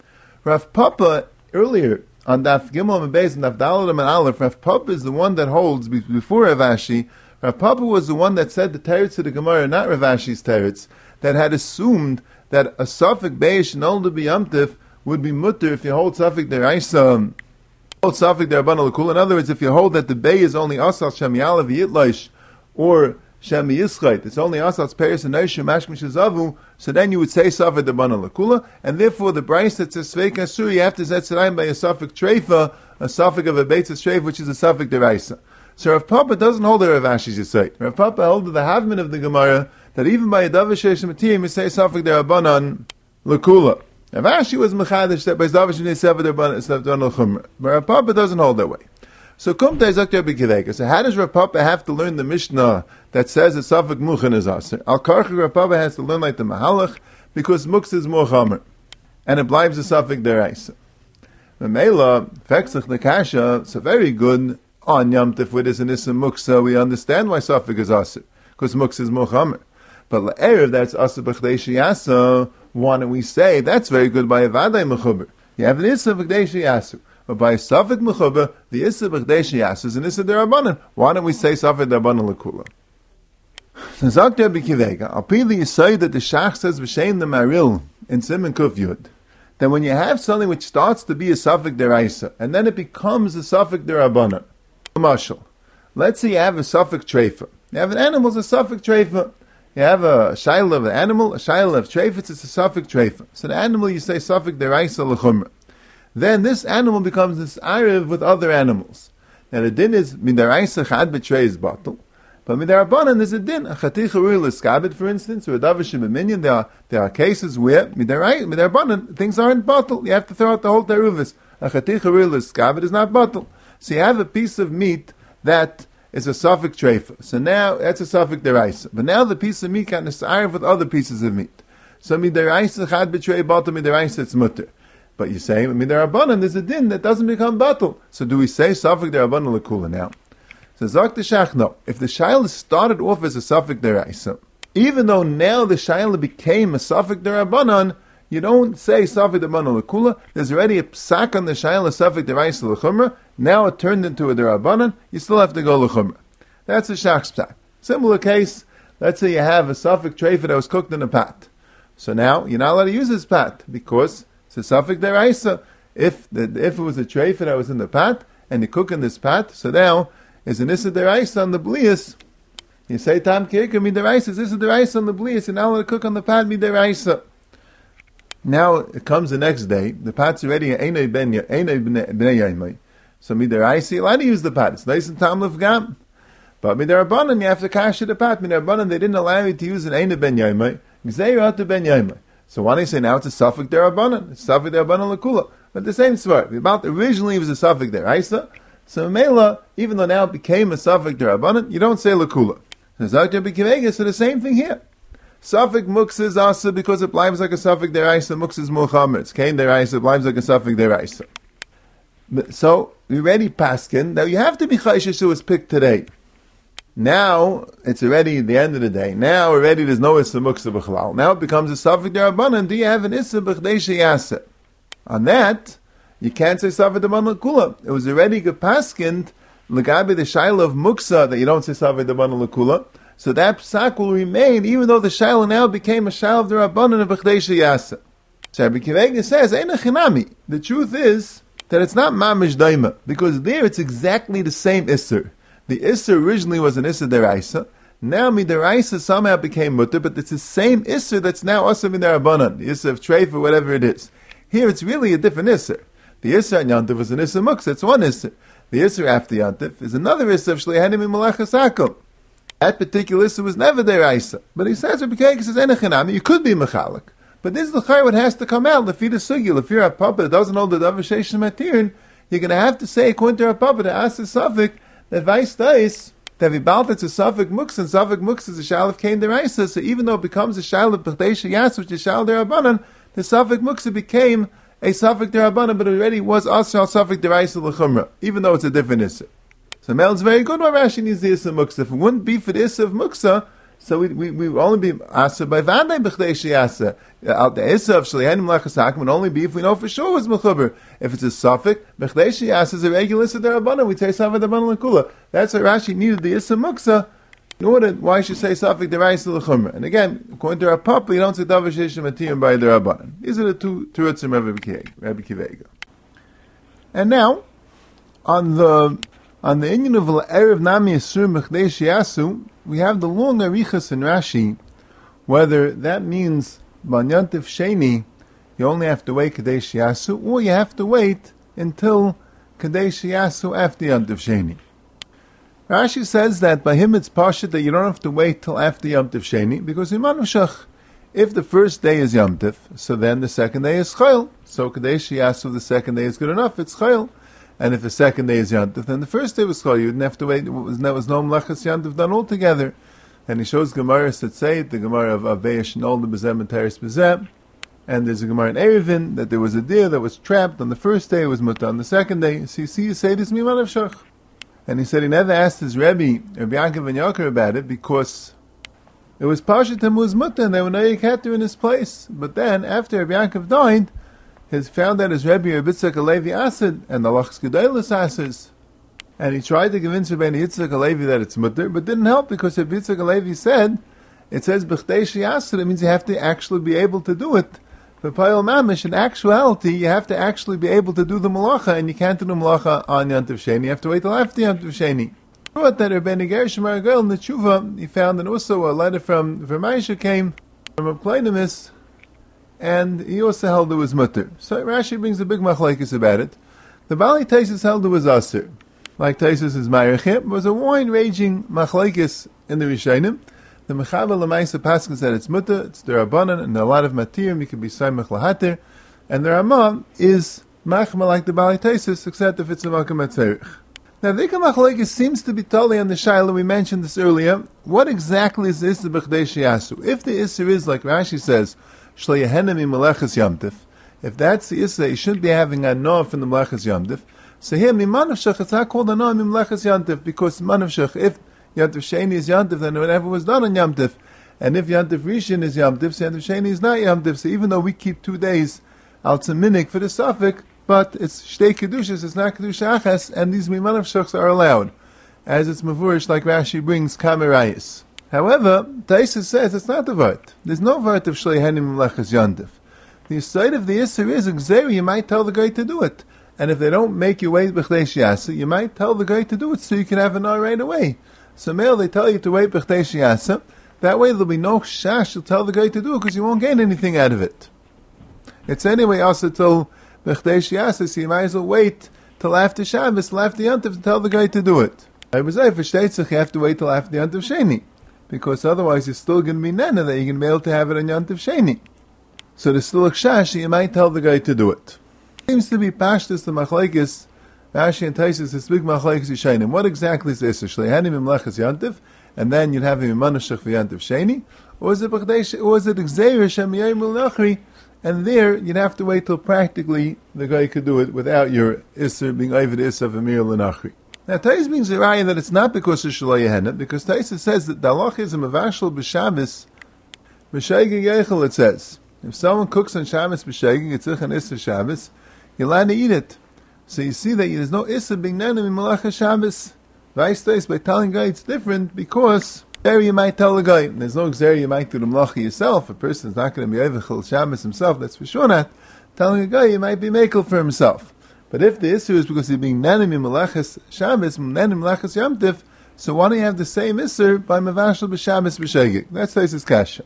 Rav Papa, earlier, on Daf Gimel and Beis and Daf Dalet and Aleph, Rav Papa is the one that holds, before Rav Ashi, Rav Papa was the one that said the teretz of the Gemara, not Rav Ashi's teretz, that had assumed that a Safek Beish and Older B'Yamtif would be mutter if you hold Safek d'Raisa, hold Safek d'Rabbanan l'kula. In other words, if you hold that the Bay is only Asal Shem Yalav Yitleish, or Shem Yischait, it's only Asal Peres and Neish Mashmish Zavu, so then you would say Safek d'Rabbanan l'kula, and therefore the Bryce that says Sveik Asur, you have to Zetzerayim by a Safek Treifa, a Safek of a Beit Treifa, which is a Safek d'Raisa. So Rav Papa doesn't hold the Rav Ashi's Yisait. Rav Papa held the Havman of the Gemara, that even by a Davar Sheish L'Matiyim, you say Safek d'Rabbanan l'kula. Rav Ashi was mechadish that by Davar Sheish L'Matiyim l'chumra. But Rav Papa doesn't hold that way. So Kumta is Rabbi Kivega. So how does Rav Papa have to learn the Mishnah that says that Safek Muchan is Aser? Al Karchi Rav Papa has to learn like the Mahalach, because Muksa is more Chamer. And it blives the Safek d'Raisa. Memela, Feksach the Kasha, it's a very good On Yom Tov, where there's an Issa Muksa, we understand why Safek is Asr, because Muksa is more Chamer. But L'Erev, that's Asr B'Chdei Sheyasa, why don't we say, that's very good by a Vadai Mechuber. You have an Issa B'Chdei Sheyasu. But by Safek Mechuber, the Issa B'Chdei Sheyasu is an Issa D'Rabbanan. Why don't we say Safek D'Rabbanan L'Kula? So Zak Rabbi Kivega, Al Pi the Yisai that the Shach says V'Shein the Maril in Siman Kuf Yud, that when you have something which starts to be a Safek D'Raisa, and then it becomes a Safek D'Rabbanan. Marshal, let's say you have a Safek Treifa. You have an animal, it's a Safek Treifa. You have a Shaila of an animal, a Shaila of Treifetz, it's a Safek Treifa. So the animal you say Safek D'Raisa L'Chumra. Then this animal becomes this Ariv with other animals. Now the din is, Midaraisa Chad betrays bottle. But Midarabanan is a din. A Chatich Arul is Skabit, for instance, or a Davashim Minyan. There are, there are cases where Midarabanan, things aren't bottle. You have to throw out the whole Teruvis. A Chatich Arul is Skabit is not bottle. So you have a piece of meat that is a Safek Treifa. So now, that's a Safek D'Raisa. But now the piece of meat can is Ariv with other pieces of meat. So Midaraisa Chad betray bottle, Midaraisa it's mutter. But you say, Midarabanan, there's a din that doesn't become bottle. So do we say Safek D'Rabbanan L'Kula now? So Zak the Shach, no. If the Shaila started off as a Safek D'Raisa, even though now the Shaila became a Safek D'Rabbanan, you don't say Safek D'Rabbanan L'Kula. There's already a psak on the Shaila Safek D'Raisa L'Chumra. Now it turned into a D'Rabbanan. You still have to go L'Chumra. That's a Shach's psak. Similar case, let's say you have a Safek Treifa that was cooked in a pot. So now you're not allowed to use this pot because it's a Safek D'Raisa. If the, if it was a Treifa that was in the pot and you cook in this pot, so now is an Issa D'Raisa on the Blias. You say Tam Kirka Mid'Raisa is Issa D'Raisa on the Blias. You're not allowed to cook on the pot Mid'Raisa. Now it comes the next day. The pot's already Einay Bnei Yaimai. So Mid'Raisa, you're allowed to use the pot. It's nice and Tam Lefgam. But Mid'Rabanan, you have to cash the pot. Mid'Rabanan, they didn't allow you to use an Einay Ben Yaimai. Gzeir to Ben Yaimai. So why do you say now it's a Safek D'Rabbanan? It's Safek D'Rabbanan L'Kula. But the same story. About originally it was a Safek D'Raisa. So Mela, even though now it became a Safek D'Rabbanan, you don't say L'Kula. So the same thing here. Safek Muksa is Asa because it lives like a Safek D'Raisa. Muksa is Muhammad. It's Kain D'Raisa. It lives like a Safek D'Raisa. So we already paskin. Now you have to be Chayshish who was picked today. Now it's already the end of the day. Now already there's no Issa Muksa B'chalal. Now it becomes a Safek D'Rabbanan. Do you have an Issa B'chdei Sheyasa? On that, you can't say Safek D'Rabbanan L'Kula. It was already gepaskind L'gabi the Shaila of Muksa that you don't say Safek D'Rabbanan L'Kula. So that psak will remain even though the Shaila now became a Shaila of the Rabbanan of B'chdei Sheyasa. So Rabbi Kivega says, Ein Chinami. The truth is that it's not Mamish Daima because there it's exactly the same Isser. The Isser originally was an Isser D'Raisa. Now Mid'Raisa somehow became Mutter, but it's the same Isser that's now Asr Mid'Rabanan, the Isser of Treif or whatever it is. Here it's really a different Isser. The Isser on Yantif was an Isser Muksa, it's one Isser. The Isser after Yantif is another Isser of Shleihanim in Malachas Akel. That particular Isser was never D'Raisa. But he says, Rabbi Kivega says, Enechinami, you could be Mechalik. But this is the Chayr what has to come out. Lefi the Sugi, if you're a Papa that doesn't hold the Davashation Matirin, you're going to have to say, according to a Papa, to ask the Safek, that Vais Dais, that Vibalt it's a Safek Muksa, and Safek Muksa is a Shal of Kain D'Raisa, so even though it becomes a Shal of B'chdei Sheyasa, which is Shal D'Rabbanan, the Safek Muksa became a Safek D'Rabbanan, but it already was also Safek D'Raisa L'Chumra, even though it's a different Issa. So Mel's very good why Rashi needs the Issa Muksa. If it wouldn't be for the Issa of Muksa, so we we we would only be Asa by Vandai B'chdei Sheyasa. Out the Issa of Shleihanim Malachas Akel would only be if we know for sure it was Mechuber. If it's a Safek, B'chdei Sheyasa is a regular Issa D'Rabbanan, we say Safek D'Rabbanan L'Kula. That's why Rashi needed the Issa Muksa. In order, why should say Safek D'Raisa L'Chumra? And again, according to our Papa, you don't say Davar Sheish Matiyim by the Rabbanan. These are the two Terutzim of Rabbi Kivega. And now, on the on the Inyan of Erev Nami Yisur B'chdei Sheyasu, we have the long Arichas in Rashi, whether that means Banyantif Sheni, you only have to wait Kadei Sheyasu, or you have to wait until Kadei Sheyasu after Yantif Sheni. Rashi says that by him it's pashut that you don't have to wait till after Yom Tov Sheni, because in Manushach, if the first day is Yom Tov, so then the second day is Chayil. So Kadei Sheyasu, the second day is good enough, it's Chayil. And if the second day is Yom Tov, then the first day was Chayil. You didn't have to wait, there was no Mlachas Yom Tov done altogether. And he shows Gemaras that say it, the Gemara of Aveyesh and all the Bezem and Teres Bezem. And there's a Gemara in Erevin that there was a deer that was trapped on the first day, it was Muta on the second day. So you see, you say this Miman of Shach. And he said he never asked his Rebbe, Rabbi Yaakov ben Yoker, about it because it was Pasha Tammuz Mutter and there were no Yikater in his place. But then, after Rabbi Yaakov died, he found out his Rebbe, Rabbi Yitzchak Alevi Asid, and the Lachs Gedolos Asis. And he tried to convince Rabbi Yitzchak Alevi that it's Mutter, but didn't help because Rabbi Yitzchak Alevi said, it says B'chtei Sheyasir, it means you have to actually be able to do it. For Payal Mamish, in actuality, you have to actually be able to do the Malacha, and you can't do the Malacha on Yom Tov Sheni. You have to wait till after Yom Tov Sheni. Wrote that Rabbeinu Gershom Aragel in the Tshuva, he found and also a letter from Vermaisha came from a Plainemis, and he also held it was Mutter. So Rashi brings a big machlekes about it. The Bali Taisus held it was Asur. Like Taisus is Mayrichim, was a wine-raging machlekes in the Rishonim. The Mechaber L'maisa Paskin said it's Mutter, it's the Rabbanan, and a lot of Matirim, you could be Saimach Lahatir, and the Ramah is Machma like the Bali Taisus, except if it's a Makam Atzerich. Now, the Ikam Machlekes seems to be totally on the Shaila, we mentioned this earlier. What exactly is the Isser B'chdei Sheyasu? If the Isser is, like Rashi says, Shlo Yehenem im Melechas Yomtiv, if that's the Isser, you shouldn't be having a Noah from the Melechas Yomtiv. So here, Mimanav Shech, it's not called a Noah im Melechas Yomtiv, because Manav Shech, if Yom Tov Sheni is Yom Tov, then whatever was done on Yom Tov. And if Yom Tov Rishon is Yom Tov, so Yom Tov Sheni is not Yom Tov. So even though we keep two days al tziminik for the suffix, but it's Shtei Kedushas, it's not Kedusha Achas, and these Mimanav Shechs are allowed, as it's Mavurish, like Rashi brings, Kamerayis. However, Taisus says it's not the vart. There's no vart of Shlei Henim Melechas Yom Tov. The side of the Isser is, Xeri, you might tell the guy to do it. And if they don't make you wait B'chdei Sheyasa, you might tell the guy to do it so you can have an hour right away. So male, they tell you to wait b'chdei sheyasa. That way there'll be no shash to tell the guy to do it because you won't gain anything out of it. It's anyway also till b'chdei sheyasa, so you might as well wait till after Shabbos, till after Yom Tov to tell the guy to do it. I was saying for Shteitzach you have to wait till after Yom Tov Sheni, because otherwise you're still going to be nana that you're going to be able to have it on Yom Tov Sheni. So there's still a shash, you might tell the guy to do it. Seems to be pashtus the machlekes. Rashi and Taisus is big machlekes yishayim. What exactly is this? Shleihanim imlechas yantiv, and then you'd have him imanushach v'yantiv sheni, or is it b'chdesh, or is it exeir shem yayim l'nachri, and there you'd have to wait till practically the guy could do it without your isser being over the isser v'mir l'nachri. Now Taisus brings a raya that it's not because of shleihanim, because Taisus says that the halach is a mavashal b'Shabbos b'sheigig yechel. It says if someone cooks on Shabbos b'sheigig, it's an isser Shabbos, you're allowed to eat it. So you see that there's no Issa being nanim in Malacha Shabbos. Vice by telling guy it's different because there you might tell the guy. There's no Xer you might do the Malacha yourself. A person's not going to be Evechel Shabbos himself, that's for sure not. Telling a guy you might be Mekel for himself. But if the Issa is because he's being nanim in Malacha Shabbos, nanim Malacha Yom Tov, so why don't you have the same Issa by Mavashal B'Shabbos B'Shegig? That's Taisus Kasha.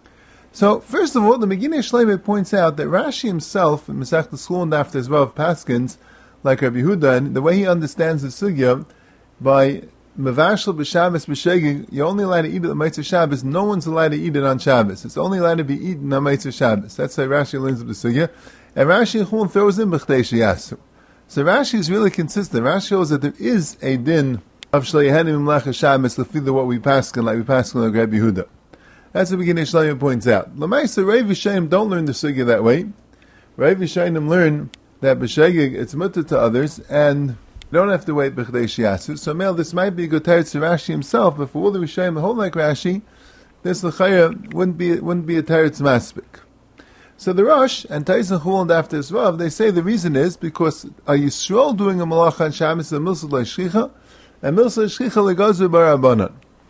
So, first of all, the Megineh Shleimah points out that Rashi himself, in Masech the School and after as well of Paskins, like Rabbi Yehuda, and the way he understands the sugya, by Mavashal b'Shabbos b'Shegig, you're only allowed to eat it on Mitzvah Shabbos. No one's allowed to eat it on Shabbos. It's only allowed to be eaten on Mitzvah Shabbos. That's how Rashi learns of the sugya. And Rashi Chulin throws in b'Chdei Sheyasu. So Rashi is really consistent. Rashi shows that there is a din of Shleihanim Melacha Shabbos, l'fida what we paskin, like we paskin like Rabbi Yehuda. That's the beginning Shleimah points out. L'maisa, Rav Yishayim don't learn the sugya that way. Rav Yishayim learn that b'shegig it's mutter to others, and you don't have to wait b'chdei shiyasu. So, male, this might be a good teretz to Rashi himself, but for all the Rishayim the whole like Rashi, this l'chaya wouldn't be wouldn't be a teretz maspik. So the Rosh and Taisan Chul and after as well, they say the reason is because a Yisrael doing a malacha on Shabbos a milsa le'shchicha, and milsa le'shchicha le'gazu barabanan.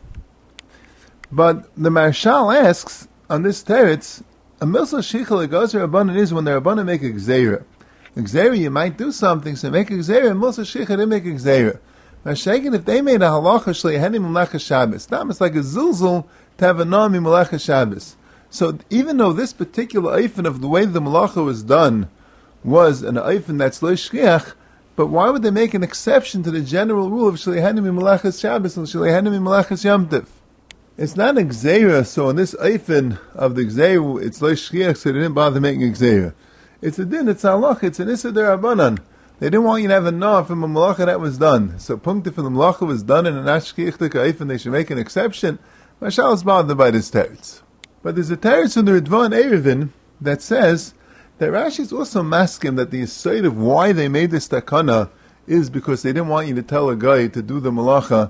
But the Marshal asks on this teretz, a milsa le'shchicha le'gazu barabanan is when the rabbanan make a gzeira. Gzeira, you might do something, so make a gzeira, and milsa le'shchicha didn't make a gzeira. Mashaken, if they made a halacha shleihanim malacha Shabbos, that was like a zilzul to have a nami malacha Shabbos. So even though this particular eifin of the way the malacha was done was an eifin that's lo shchiach, but why would they make an exception to the general rule of shleihanim malachas Shabbos and shleihanim malachas Yom Tov? It's not a gzeira, so in this eifin of the gzeira, it's lo shchiach, so they didn't bother making a gzeira. It's a din, it's a halach, it's an issa derabanan. They didn't want you to have a nah from a malacha that was done. So punkta from the malacha was done in an ashkiach eifin, they should make an exception. Mashal is bothered by this teretz. But there's a teretz from the Ridvan Erevin that says that Rashi is also masking that the aside of why they made this takana is because they didn't want you to tell a guy to do the malacha,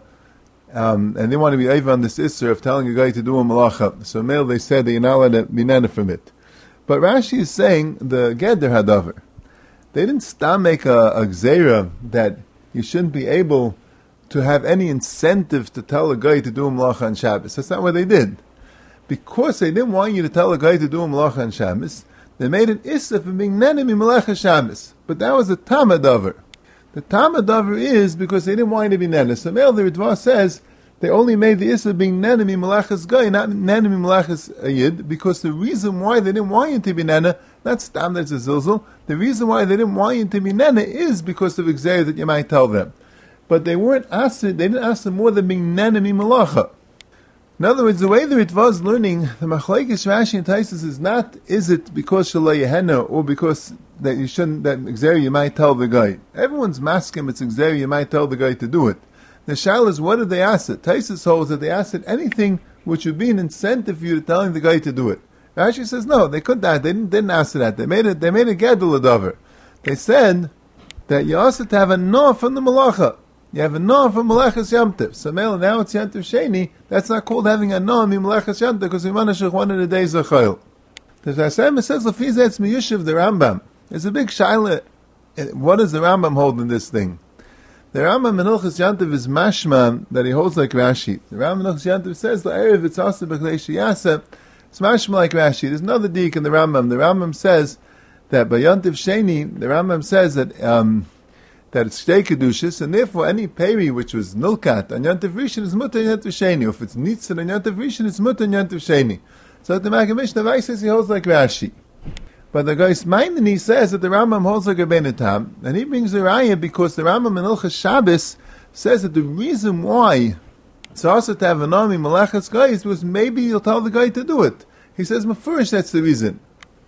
um, and they want to be over on this isser of telling a guy to do a malacha. So male, they said that you're not allowed to be nana from it. But Rashi is saying the geder hadavar. They didn't stop make a, a gzeira that you shouldn't be able to have any incentive to tell a guy to do a malacha on Shabbos. That's not what they did. Because they didn't want you to tell a guy to do a malacha on Shabbos, they made an issa for being nenemi malacha Shabbos. But that was a tamadavar. The tamadavar is because they didn't want you to be nene. So Mel, the Ritva says, they only made the issa being nenemi malachas guy, not nenemi malachas yid, because the reason why they didn't want you to be nene, not stam that's a zilzal, the reason why they didn't want you to be nene is because of exer that you might tell them. But they weren't asked, they didn't ask them more than being nenemi malacha. In other words, the way the Ritva is learning, the Machlekes Rashi and Taisus is not, is it because Shalai Yehenna, or because that you shouldn't, that exer you might tell the guy. Everyone's masking it's exer you might tell the guy to do it. The shal is, what did they ask it? Taisus holds that they asked it anything which would be an incentive for you to telling the guy to do it. Rashi says no, they could that. They didn't, didn't ask it that. They made it. They made a gedul adover. They said that you also to have a no from the malacha. You have a no from malachas yamtiv. So mele now it's yamtiv sheni. That's not called having a no in malachas yamtiv because we manashach one of the days of chayil. The Hashem says lefizeh it's miyushiv the Rambam. There's a big shaila. What does the Rambam hold in this thing? The Rambam in Hilchos Yantiv is mashma that he holds like Rashi. The Rambam in Hilchos Yantiv says la'erev it's also b'chlei sheyaseh. It's mashma like Rashi. There's another dik in the Rambam. The Rambam says that by Yantiv Sheni, the Rambam says that um, that it's shtei kedushas, and therefore any peri which was nilkat on Yantiv Rishon is mutter on Yantiv Sheni. If it's nitzad on Yantiv Rishon, it's mutter on Yantiv Sheni. So the Maggid Mishnah Vai says he holds like Rashi. But the guy's mind, and he says that the Rambam holds like a Benetam, and he brings a raya because the Rambam in Hilchos Shabbos says that the reason why it's also to have a nami malachas guys was maybe you'll tell the guy to do it. He says mafurish, that's the reason.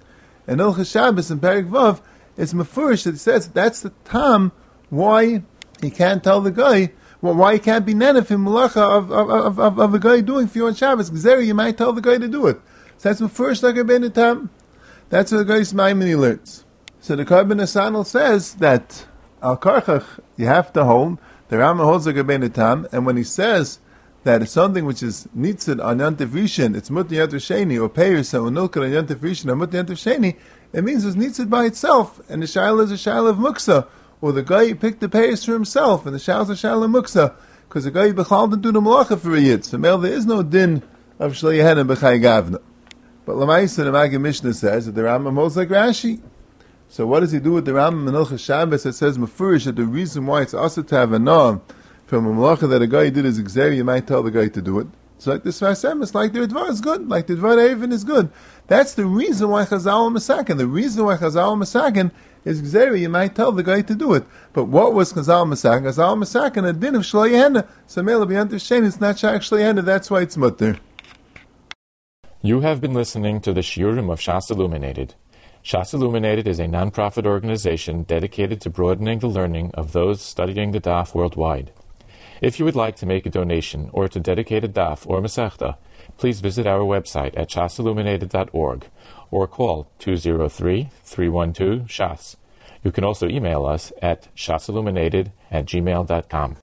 And Hilchos Shabbos in Perek Vav, it's mafurish that he says that's the tam why he can't tell the guy, well, why he can't be nenef in malacha of, of, of, of a guy doing for you on Shabbos. Gzeri, you might tell the guy to do it. So that's mafurish like a Benetam. That's what the guy's Maimoni learns. So the Karban Asanel says that Al Karchach you have to hold. The Rambam holds like a Benetam, and when he says that it's something which is nitzad on Yantiv Rishon, it's mut Yantiv Sheni, or payers or nilkar on Yantiv Rishon, or mut Yantiv Sheni, it means it's nitzad by itself, and the shaila is a shaila of muksa, or the guy picked the payers for himself, and the shaila is a shaila of muksa, because the guy bechal didn't do the malacha for a yid. So male, there is no din of shleyahen and b'chai gavna. But Lamaisa, the Maggid Mishnah says that the Rambam holds like Rashi. So what does he do with the Rambam in Hilchos Shabbos that says mafurish that the reason why it's also to have a nom from a malacha that a guy did is exer, you might tell the guy to do it. So like this Vasem, it's like the Ritva is good, like the Dvar Erevin is good. That's the reason why Chazal Masakin. The reason why Chazal Masakin is exer, you might tell the guy to do it. But what was Chazal Masakin? Chazal Masakin, a din of Shloi Yehenna. So Mela B'Yantiv Shein, it's not Shach Shloi Yehenna, that's why it's mutter. You have been listening to the Shiurim of Shas Illuminated. Shas Illuminated is a non-profit organization dedicated to broadening the learning of those studying the Daf worldwide. If you would like to make a donation or to dedicate a Daf or Masechta, please visit our website at shas illuminated dot org or call two zero three, three one two, S H A S. You can also email us at shasilluminated at gmail dot com.